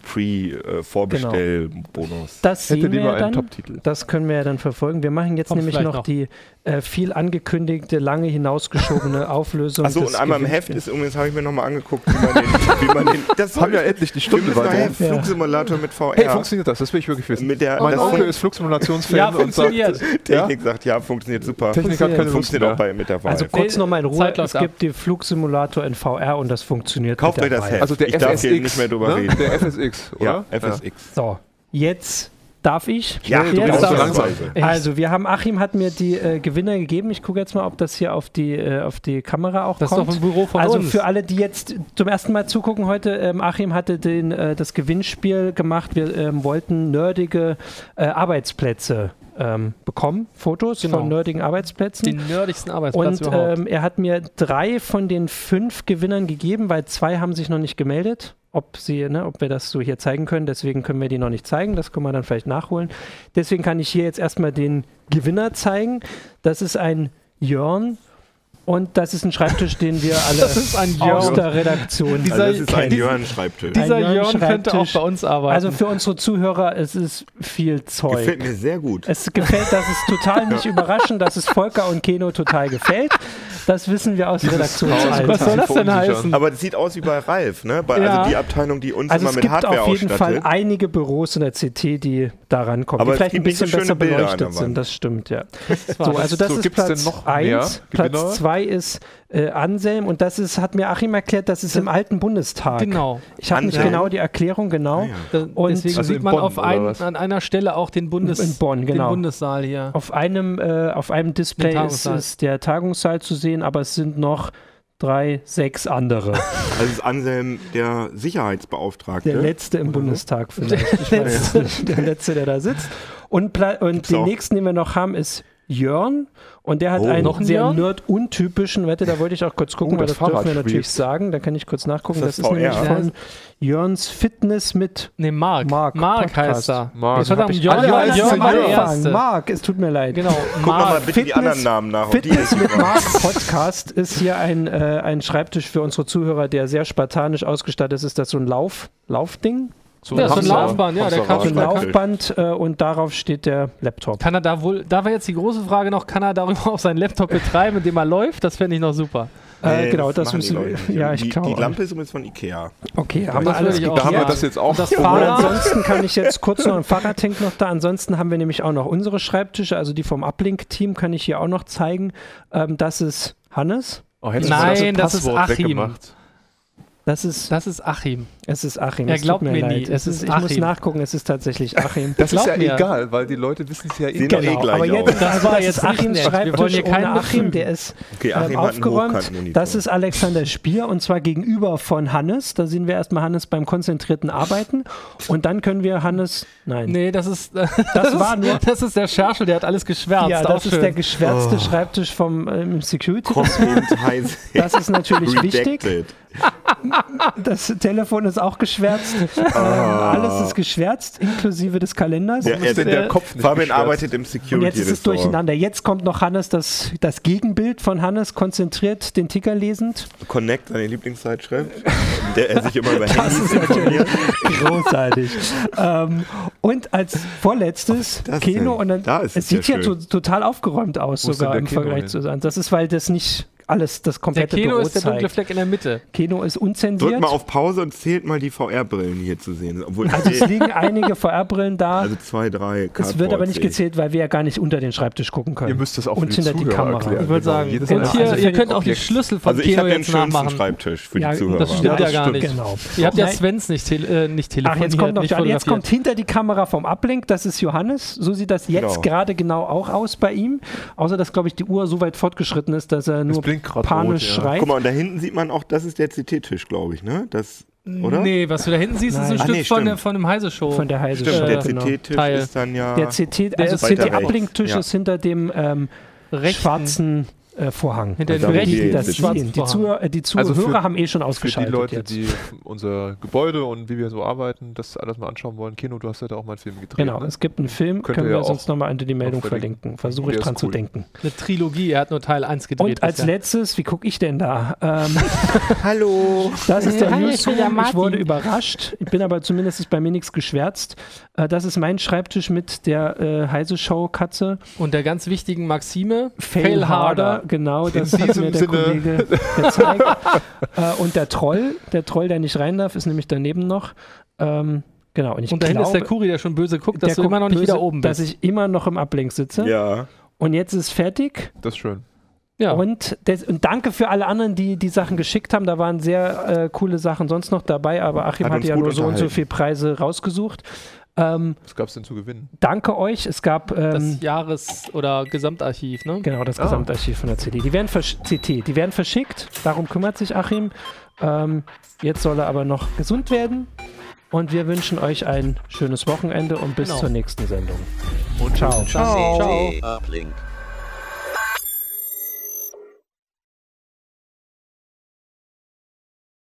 [SPEAKER 4] Pre-Vorbestell-Bonus.
[SPEAKER 1] das
[SPEAKER 5] Hätte
[SPEAKER 1] sehen wir
[SPEAKER 5] lieber
[SPEAKER 1] ja
[SPEAKER 5] einen
[SPEAKER 1] dann.
[SPEAKER 5] Top-Titel.
[SPEAKER 1] Das können wir ja dann verfolgen. Wir machen jetzt
[SPEAKER 3] Kommt
[SPEAKER 1] nämlich
[SPEAKER 3] vielleicht
[SPEAKER 1] noch
[SPEAKER 3] noch.
[SPEAKER 1] die viel angekündigte, lange hinausgeschobene Auflösung.
[SPEAKER 4] Achso,
[SPEAKER 1] des
[SPEAKER 4] und einmal im Heft
[SPEAKER 1] Gewinnspiels.
[SPEAKER 4] ist übrigens, habe ich mir nochmal angeguckt, wie man den das
[SPEAKER 5] Haben ja endlich die Stunde
[SPEAKER 4] weiter.
[SPEAKER 5] weiter.
[SPEAKER 1] Ja.
[SPEAKER 4] Flugsimulator mit VR.
[SPEAKER 5] Hey, funktioniert das? Das will ich wirklich wissen.
[SPEAKER 4] Mit der
[SPEAKER 5] Mein
[SPEAKER 4] das
[SPEAKER 5] Onkel ist Flugsimulationsfan
[SPEAKER 3] Ja,
[SPEAKER 5] und sagt,
[SPEAKER 3] funktioniert.
[SPEAKER 4] Technik sagt, ja, funktioniert super.
[SPEAKER 5] Technik hat keine Lust
[SPEAKER 4] funktioniert
[SPEAKER 5] mehr.
[SPEAKER 4] auch mit der Vive.
[SPEAKER 1] Also kurz nochmal in Ruhe,
[SPEAKER 3] Zeit
[SPEAKER 1] es
[SPEAKER 3] läuft
[SPEAKER 1] gibt den Flugsimulator in VR und das funktioniert
[SPEAKER 4] Kauft
[SPEAKER 1] mit
[SPEAKER 4] euch
[SPEAKER 1] der
[SPEAKER 4] das
[SPEAKER 1] Vive.
[SPEAKER 4] Heft.
[SPEAKER 5] Also der
[SPEAKER 4] Ich darf
[SPEAKER 5] FSX,
[SPEAKER 4] hier nicht mehr drüber
[SPEAKER 5] ne?
[SPEAKER 4] reden.
[SPEAKER 5] Der FSX, oder?
[SPEAKER 4] Ja, FSX.
[SPEAKER 1] So, jetzt darf ich.
[SPEAKER 4] Ja, du
[SPEAKER 1] Jetzt
[SPEAKER 4] bist
[SPEAKER 1] darf
[SPEAKER 4] so
[SPEAKER 1] ich.
[SPEAKER 4] langsam.
[SPEAKER 1] Also wir haben, Achim hat mir die Gewinner gegeben. Ich gucke jetzt mal, ob das hier auf die Kamera auch
[SPEAKER 3] Das ist
[SPEAKER 1] kommt.
[SPEAKER 3] doch ein Büro von
[SPEAKER 1] Also
[SPEAKER 3] uns.
[SPEAKER 1] für alle, die jetzt zum ersten Mal zugucken heute, Achim hatte das Gewinnspiel gemacht. Wir wollten nerdige Arbeitsplätze bekommen, Fotos
[SPEAKER 3] Genau.
[SPEAKER 1] von nerdigen Arbeitsplätzen.
[SPEAKER 3] Den nerdigsten Arbeitsplatz
[SPEAKER 1] Und
[SPEAKER 3] überhaupt.
[SPEAKER 1] er hat mir 3 von den 5 Gewinnern gegeben, weil 2 haben sich noch nicht gemeldet, ob wir das so hier zeigen können. Deswegen können wir die noch nicht zeigen. Das können wir dann vielleicht nachholen. Deswegen kann ich hier jetzt erstmal den Gewinner zeigen. Das ist ein Jörn. Und das ist ein Schreibtisch, den wir alle
[SPEAKER 3] Das ist ein
[SPEAKER 1] aus
[SPEAKER 3] Jörn.
[SPEAKER 1] der Redaktion
[SPEAKER 4] Also das ist ein
[SPEAKER 1] kennen.
[SPEAKER 4] Jörn-Schreibtisch.
[SPEAKER 1] Die-
[SPEAKER 3] Dieser
[SPEAKER 1] ein
[SPEAKER 3] Jörn könnte auch
[SPEAKER 1] Schreibtisch.
[SPEAKER 3] bei uns arbeiten.
[SPEAKER 1] Also für unsere Zuhörer, es ist viel Zeug.
[SPEAKER 4] Gefällt mir sehr gut.
[SPEAKER 1] Es gefällt, das ist total nicht überraschend, dass es Volker und Keno total gefällt. Das wissen wir aus
[SPEAKER 3] was soll
[SPEAKER 1] Redaktionsalltag.
[SPEAKER 3] das denn
[SPEAKER 5] verunsichern.
[SPEAKER 3] heißen?
[SPEAKER 4] Aber das sieht aus wie bei Ralf, ne?
[SPEAKER 3] Ja.
[SPEAKER 4] Also die Abteilung, die uns
[SPEAKER 1] Also
[SPEAKER 4] immer
[SPEAKER 1] es
[SPEAKER 4] mit
[SPEAKER 1] gibt
[SPEAKER 4] Hardware
[SPEAKER 1] auf jeden Fall
[SPEAKER 4] ausstattet.
[SPEAKER 1] einige Büros in der CT, die da rankommen,
[SPEAKER 4] Aber
[SPEAKER 1] die
[SPEAKER 4] es
[SPEAKER 1] vielleicht ein
[SPEAKER 4] gibt nicht so
[SPEAKER 1] bisschen besser
[SPEAKER 4] schöne Bilder an
[SPEAKER 1] beleuchtet
[SPEAKER 4] der Wand.
[SPEAKER 1] sind. Das stimmt, ja.
[SPEAKER 3] war
[SPEAKER 1] So,
[SPEAKER 3] das.
[SPEAKER 1] also das
[SPEAKER 5] So,
[SPEAKER 1] ist
[SPEAKER 5] gibt's
[SPEAKER 1] Platz
[SPEAKER 5] denn noch mehr
[SPEAKER 1] 1.
[SPEAKER 5] Gewinner?
[SPEAKER 1] Platz 2 ist Anselm und das ist, hat mir Achim erklärt, das ist im alten Bundestag.
[SPEAKER 3] Genau.
[SPEAKER 1] Ich habe nicht
[SPEAKER 4] Anselm?
[SPEAKER 1] genau die Erklärung, genau.
[SPEAKER 4] Ah, ja.
[SPEAKER 1] Und
[SPEAKER 3] Deswegen
[SPEAKER 5] also
[SPEAKER 3] sieht
[SPEAKER 5] in
[SPEAKER 3] man
[SPEAKER 5] Bonn,
[SPEAKER 3] auf
[SPEAKER 5] oder was?
[SPEAKER 3] an einer Stelle auch den
[SPEAKER 1] In Bonn, genau.
[SPEAKER 3] den Bundessaal hier.
[SPEAKER 1] Auf einem Display
[SPEAKER 3] Den
[SPEAKER 1] ist,
[SPEAKER 3] Tagungssaal.
[SPEAKER 1] ist der Tagungssaal zu sehen, aber es sind noch 3, 6 andere.
[SPEAKER 4] Also ist Anselm der Sicherheitsbeauftragte.
[SPEAKER 1] Der letzte im Bundestag vielleicht. Ich weiß nicht, der letzte, der da sitzt. Und den
[SPEAKER 4] auch.
[SPEAKER 1] nächsten, den wir noch haben, ist Jörn. Und der hat einen
[SPEAKER 3] noch ein
[SPEAKER 1] sehr
[SPEAKER 3] Jörn?
[SPEAKER 1] nerd-untypischen, wette, da wollte ich auch kurz gucken, weil
[SPEAKER 5] das
[SPEAKER 1] das dürfen wir
[SPEAKER 5] Fahrrad
[SPEAKER 1] natürlich
[SPEAKER 5] schwebt.
[SPEAKER 1] sagen. Da kann ich kurz nachgucken.
[SPEAKER 4] Ist
[SPEAKER 1] Das
[SPEAKER 4] das
[SPEAKER 1] ist nämlich
[SPEAKER 4] VR?
[SPEAKER 1] von Jörns Fitness mit
[SPEAKER 3] Ne, Mark.
[SPEAKER 1] Mark
[SPEAKER 3] Mark heißt
[SPEAKER 1] Podcast.
[SPEAKER 3] er.
[SPEAKER 5] Mark,
[SPEAKER 3] Jetzt hat er
[SPEAKER 5] hab ich
[SPEAKER 3] Jörn,
[SPEAKER 5] alle
[SPEAKER 3] Jörn,
[SPEAKER 5] als
[SPEAKER 3] Jörn
[SPEAKER 5] zum
[SPEAKER 3] war der
[SPEAKER 5] Anfang.
[SPEAKER 3] Erste.
[SPEAKER 1] Mark, es tut mir leid.
[SPEAKER 3] Genau.
[SPEAKER 4] Guck doch mal
[SPEAKER 3] Mark.
[SPEAKER 4] bitte die anderen Namen nach. ob die
[SPEAKER 1] Fitness
[SPEAKER 4] richtig
[SPEAKER 1] mit
[SPEAKER 4] waren.
[SPEAKER 1] Mark Podcast ist hier ein Schreibtisch für unsere Zuhörer, der sehr spartanisch ausgestattet ist. Ist das so ein Laufding?
[SPEAKER 3] Ja, so ein Laufband, ja, der kann
[SPEAKER 1] So ein Laufband und darauf steht der Laptop.
[SPEAKER 3] Kann er da wohl, da wäre jetzt die große Frage noch, kann er darüber auch seinen Laptop betreiben, indem er läuft? Das fände ich noch super.
[SPEAKER 1] Genau, das
[SPEAKER 4] machen die
[SPEAKER 1] müssen wir.
[SPEAKER 4] Leute nicht.
[SPEAKER 1] Ja, ich glaube.
[SPEAKER 4] Die Lampe ist übrigens von Ikea.
[SPEAKER 1] Okay, haben wir
[SPEAKER 3] Das
[SPEAKER 1] alles
[SPEAKER 3] würde ich auch
[SPEAKER 5] Da haben wir
[SPEAKER 3] Ja.
[SPEAKER 5] das jetzt auch.
[SPEAKER 3] Und das
[SPEAKER 1] Und
[SPEAKER 3] Fahrrad?
[SPEAKER 1] ansonsten kann ich jetzt kurz noch ein Fahrradtank noch da. Ansonsten haben wir nämlich auch noch unsere Schreibtische, also die vom Uplink-Team kann ich hier auch noch zeigen. Das ist Hannes.
[SPEAKER 5] Oh, hättest
[SPEAKER 3] Nein,
[SPEAKER 5] du
[SPEAKER 3] das ist
[SPEAKER 5] Passwort
[SPEAKER 3] Achim.
[SPEAKER 5] weggemacht.
[SPEAKER 1] Das ist
[SPEAKER 3] Achim.
[SPEAKER 1] Es ist Achim.
[SPEAKER 3] Er
[SPEAKER 1] Es
[SPEAKER 3] glaubt
[SPEAKER 1] tut
[SPEAKER 3] mir
[SPEAKER 1] leid.
[SPEAKER 3] nie. Es ist
[SPEAKER 1] Ich muss
[SPEAKER 3] Achim.
[SPEAKER 1] nachgucken, es ist tatsächlich Achim.
[SPEAKER 5] Das ist
[SPEAKER 3] Glaub
[SPEAKER 5] ja
[SPEAKER 3] mir.
[SPEAKER 5] egal, weil die Leute wissen es ja eh
[SPEAKER 4] Sehen doch
[SPEAKER 5] nicht.
[SPEAKER 4] eh gleich
[SPEAKER 1] aber
[SPEAKER 4] aus.
[SPEAKER 1] jetzt,
[SPEAKER 3] Das war
[SPEAKER 1] das
[SPEAKER 3] jetzt
[SPEAKER 1] ist
[SPEAKER 3] nicht
[SPEAKER 1] Achims
[SPEAKER 3] nett. Wir wollen
[SPEAKER 1] Schreibtisch
[SPEAKER 3] hier
[SPEAKER 1] ohne
[SPEAKER 3] keinen
[SPEAKER 1] Achim,
[SPEAKER 3] befügen.
[SPEAKER 1] der ist
[SPEAKER 4] Okay, Achim hat einen
[SPEAKER 1] aufgeräumt.
[SPEAKER 4] Hochkantenmonitor.
[SPEAKER 1] Das ist Alexander Spier und zwar gegenüber von Hannes. Da sehen wir erstmal Hannes beim konzentrierten Arbeiten und dann können wir Hannes, nein,
[SPEAKER 3] Nee, das ist
[SPEAKER 1] war nur-
[SPEAKER 3] das ist der Scherschel, der hat alles geschwärzt.
[SPEAKER 1] ja,
[SPEAKER 3] auch
[SPEAKER 1] das ist
[SPEAKER 3] schön.
[SPEAKER 1] der geschwärzte Schreibtisch vom Security. Das ist natürlich wichtig.
[SPEAKER 4] Redacted.
[SPEAKER 1] Das Telefon ist auch geschwärzt. Alles ist geschwärzt, inklusive des Kalenders.
[SPEAKER 4] Ja,
[SPEAKER 5] Warum ist denn der Kopf nicht
[SPEAKER 4] Fabian
[SPEAKER 5] geschwärzt?
[SPEAKER 4] arbeitet im
[SPEAKER 1] Und
[SPEAKER 4] Security.
[SPEAKER 1] jetzt ist es durcheinander. Jetzt kommt noch Hannes, das Gegenbild von Hannes, konzentriert den Ticker lesend.
[SPEAKER 4] Connect, seine Lieblingszeitschrift, in der er sich immer über Handys informiert.
[SPEAKER 1] Großartig. Und als vorletztes
[SPEAKER 4] das
[SPEAKER 1] Keno.
[SPEAKER 4] denn?
[SPEAKER 1] Und dann,
[SPEAKER 4] Da ist
[SPEAKER 1] es
[SPEAKER 4] es
[SPEAKER 1] sieht
[SPEAKER 4] ja
[SPEAKER 1] ja
[SPEAKER 4] schön.
[SPEAKER 1] total aufgeräumt aus,
[SPEAKER 5] Wo ist
[SPEAKER 1] sogar
[SPEAKER 5] denn
[SPEAKER 1] im
[SPEAKER 5] der Keno
[SPEAKER 1] Vergleich
[SPEAKER 5] hin?
[SPEAKER 1] zu. Das ist, weil das nicht alles, das
[SPEAKER 3] Der
[SPEAKER 1] komplette
[SPEAKER 3] Keno
[SPEAKER 1] Büro
[SPEAKER 3] ist der dunkle
[SPEAKER 1] zeigt.
[SPEAKER 3] Fleck in der Mitte.
[SPEAKER 1] Keno ist unzensiert.
[SPEAKER 4] Drück mal auf Pause und zählt mal die VR-Brillen, die hier zu sehen sind. Obwohl
[SPEAKER 1] Also es liegen einige VR-Brillen da.
[SPEAKER 4] also 2, 3
[SPEAKER 1] Es wird aber nicht
[SPEAKER 4] Cardboard-Säge.
[SPEAKER 1] gezählt, weil wir ja gar nicht unter den Schreibtisch gucken können.
[SPEAKER 5] Ihr müsst das auch
[SPEAKER 1] Und
[SPEAKER 5] für die
[SPEAKER 1] hinter die
[SPEAKER 5] Zuhörer
[SPEAKER 1] Kamera.
[SPEAKER 5] erklären.
[SPEAKER 3] Ich würde
[SPEAKER 5] Genau,
[SPEAKER 3] sagen,
[SPEAKER 5] jedes
[SPEAKER 3] und
[SPEAKER 5] Mal.
[SPEAKER 3] hier,
[SPEAKER 1] also für
[SPEAKER 3] ihr
[SPEAKER 1] den
[SPEAKER 3] könnt auch die
[SPEAKER 5] Objekt.
[SPEAKER 3] Schlüssel von
[SPEAKER 4] Also ich
[SPEAKER 3] Keno
[SPEAKER 4] habe den
[SPEAKER 3] jetzt
[SPEAKER 4] schönsten
[SPEAKER 3] nachmachen.
[SPEAKER 4] Schreibtisch für
[SPEAKER 1] Ja,
[SPEAKER 4] die
[SPEAKER 1] das
[SPEAKER 4] Zuhörer.
[SPEAKER 1] stimmt.
[SPEAKER 3] Ja,
[SPEAKER 5] das
[SPEAKER 3] gar
[SPEAKER 5] stimmt.
[SPEAKER 3] nicht.
[SPEAKER 1] Genau.
[SPEAKER 3] Ihr habt ja
[SPEAKER 1] Nein.
[SPEAKER 3] Svens nicht
[SPEAKER 1] Ach,
[SPEAKER 3] telefoniert,
[SPEAKER 1] jetzt kommt noch
[SPEAKER 3] nicht
[SPEAKER 1] jetzt kommt
[SPEAKER 3] fotografiert.
[SPEAKER 1] hinter die Kamera vom Uplink, das ist Johannes. So sieht das jetzt
[SPEAKER 4] Genau.
[SPEAKER 1] gerade genau auch aus bei ihm. Außer, dass, glaube ich, die Uhr so weit fortgeschritten ist, dass er nur
[SPEAKER 5] blinkt grad
[SPEAKER 1] panisch
[SPEAKER 5] rot, ja.
[SPEAKER 1] schreit.
[SPEAKER 4] Guck mal, und da hinten sieht man auch, das ist der CT-Tisch, glaube ich, ne? Das, oder?
[SPEAKER 3] Nee, was du da hinten siehst, ist ein
[SPEAKER 1] Nein.
[SPEAKER 3] Stück
[SPEAKER 4] nee,
[SPEAKER 3] von,
[SPEAKER 4] stimmt.
[SPEAKER 3] von dem Heise-Show.
[SPEAKER 1] Von der Heise
[SPEAKER 4] Stimmt, der
[SPEAKER 1] genau.
[SPEAKER 4] CT-Tisch
[SPEAKER 3] Teil.
[SPEAKER 4] ist dann ja...
[SPEAKER 1] Der CT, also
[SPEAKER 3] ist
[SPEAKER 4] weiter
[SPEAKER 1] CT-Uplink-Tisch
[SPEAKER 4] rechts,
[SPEAKER 1] ist hinter dem
[SPEAKER 3] Rechten.
[SPEAKER 1] schwarzen Vorhang.
[SPEAKER 3] Hinter
[SPEAKER 4] Also
[SPEAKER 3] dem
[SPEAKER 4] da, wo
[SPEAKER 3] rechten
[SPEAKER 4] wir
[SPEAKER 1] das
[SPEAKER 4] jetzt
[SPEAKER 1] sehen. Die
[SPEAKER 3] Vorhang.
[SPEAKER 1] Zuhörer
[SPEAKER 5] Also für-
[SPEAKER 1] haben eh schon
[SPEAKER 5] Für die
[SPEAKER 1] ausgeschaltet
[SPEAKER 5] Leute,
[SPEAKER 1] jetzt.
[SPEAKER 5] die unser Gebäude und wie wir so arbeiten, das alles mal anschauen wollen. Keno, du hast ja da auch mal einen Film gedreht.
[SPEAKER 1] Genau,
[SPEAKER 5] ne?
[SPEAKER 1] es gibt einen Film,
[SPEAKER 5] Könnt
[SPEAKER 1] können
[SPEAKER 5] ihr
[SPEAKER 1] wir
[SPEAKER 5] ja
[SPEAKER 1] sonst
[SPEAKER 5] auch
[SPEAKER 1] nochmal unter die Meldung
[SPEAKER 5] noch verlinken.
[SPEAKER 1] verlinken. Versuche
[SPEAKER 5] Der
[SPEAKER 1] ich
[SPEAKER 5] ist
[SPEAKER 1] dran zu
[SPEAKER 5] cool.
[SPEAKER 1] denken.
[SPEAKER 3] Eine Trilogie, er hat nur Teil 1 gedreht.
[SPEAKER 1] Und als
[SPEAKER 3] bisher.
[SPEAKER 1] letztes, wie gucke ich denn da?
[SPEAKER 4] Hallo!
[SPEAKER 1] Das ist der
[SPEAKER 3] Hi, ich
[SPEAKER 1] Newsroom.
[SPEAKER 3] bin der
[SPEAKER 1] Ich
[SPEAKER 3] Martin.
[SPEAKER 1] wurde überrascht. Ich bin aber zumindest ist bei mir nichts geschwärzt. Das ist mein Schreibtisch mit der Heise-Show-Katze.
[SPEAKER 3] Und der ganz wichtigen Maxime,
[SPEAKER 1] Fail harder. Genau, das
[SPEAKER 5] In
[SPEAKER 1] hat mir
[SPEAKER 5] diesem
[SPEAKER 1] der
[SPEAKER 5] Sinne.
[SPEAKER 1] Kollege gezeigt. Und der Troll, der nicht rein darf, ist nämlich daneben noch. Genau. Und, ich
[SPEAKER 3] Und dahinter ist der
[SPEAKER 1] glaube,
[SPEAKER 3] Kuri, der schon böse guckt, dass
[SPEAKER 1] der
[SPEAKER 3] du immer noch
[SPEAKER 1] guckt
[SPEAKER 3] nicht wieder
[SPEAKER 1] böse,
[SPEAKER 3] oben
[SPEAKER 1] dass
[SPEAKER 3] bist.
[SPEAKER 1] ich immer noch im Uplink sitze.
[SPEAKER 4] Ja.
[SPEAKER 1] Und jetzt ist fertig.
[SPEAKER 5] Das ist schön.
[SPEAKER 3] Ja.
[SPEAKER 1] Und danke für alle anderen, die die Sachen geschickt haben. Da waren sehr coole Sachen sonst noch dabei, aber Achim
[SPEAKER 4] Hat
[SPEAKER 1] hat
[SPEAKER 4] uns
[SPEAKER 1] ja
[SPEAKER 4] gut
[SPEAKER 1] nur so und so
[SPEAKER 4] unterhalten.
[SPEAKER 1] viele Preise rausgesucht.
[SPEAKER 5] Was gab es denn zu gewinnen?
[SPEAKER 1] Danke euch. Es gab
[SPEAKER 3] das Jahres- oder Gesamtarchiv, ne?
[SPEAKER 1] genau das Gesamtarchiv von der CD. Die werden CT, die werden verschickt. Darum kümmert sich Achim. Jetzt soll er aber noch gesund werden. Und wir wünschen euch ein schönes Wochenende und bis
[SPEAKER 3] Genau.
[SPEAKER 1] zur nächsten Sendung.
[SPEAKER 5] Und
[SPEAKER 1] Ciao.
[SPEAKER 3] Ciao.
[SPEAKER 2] CT Uplink.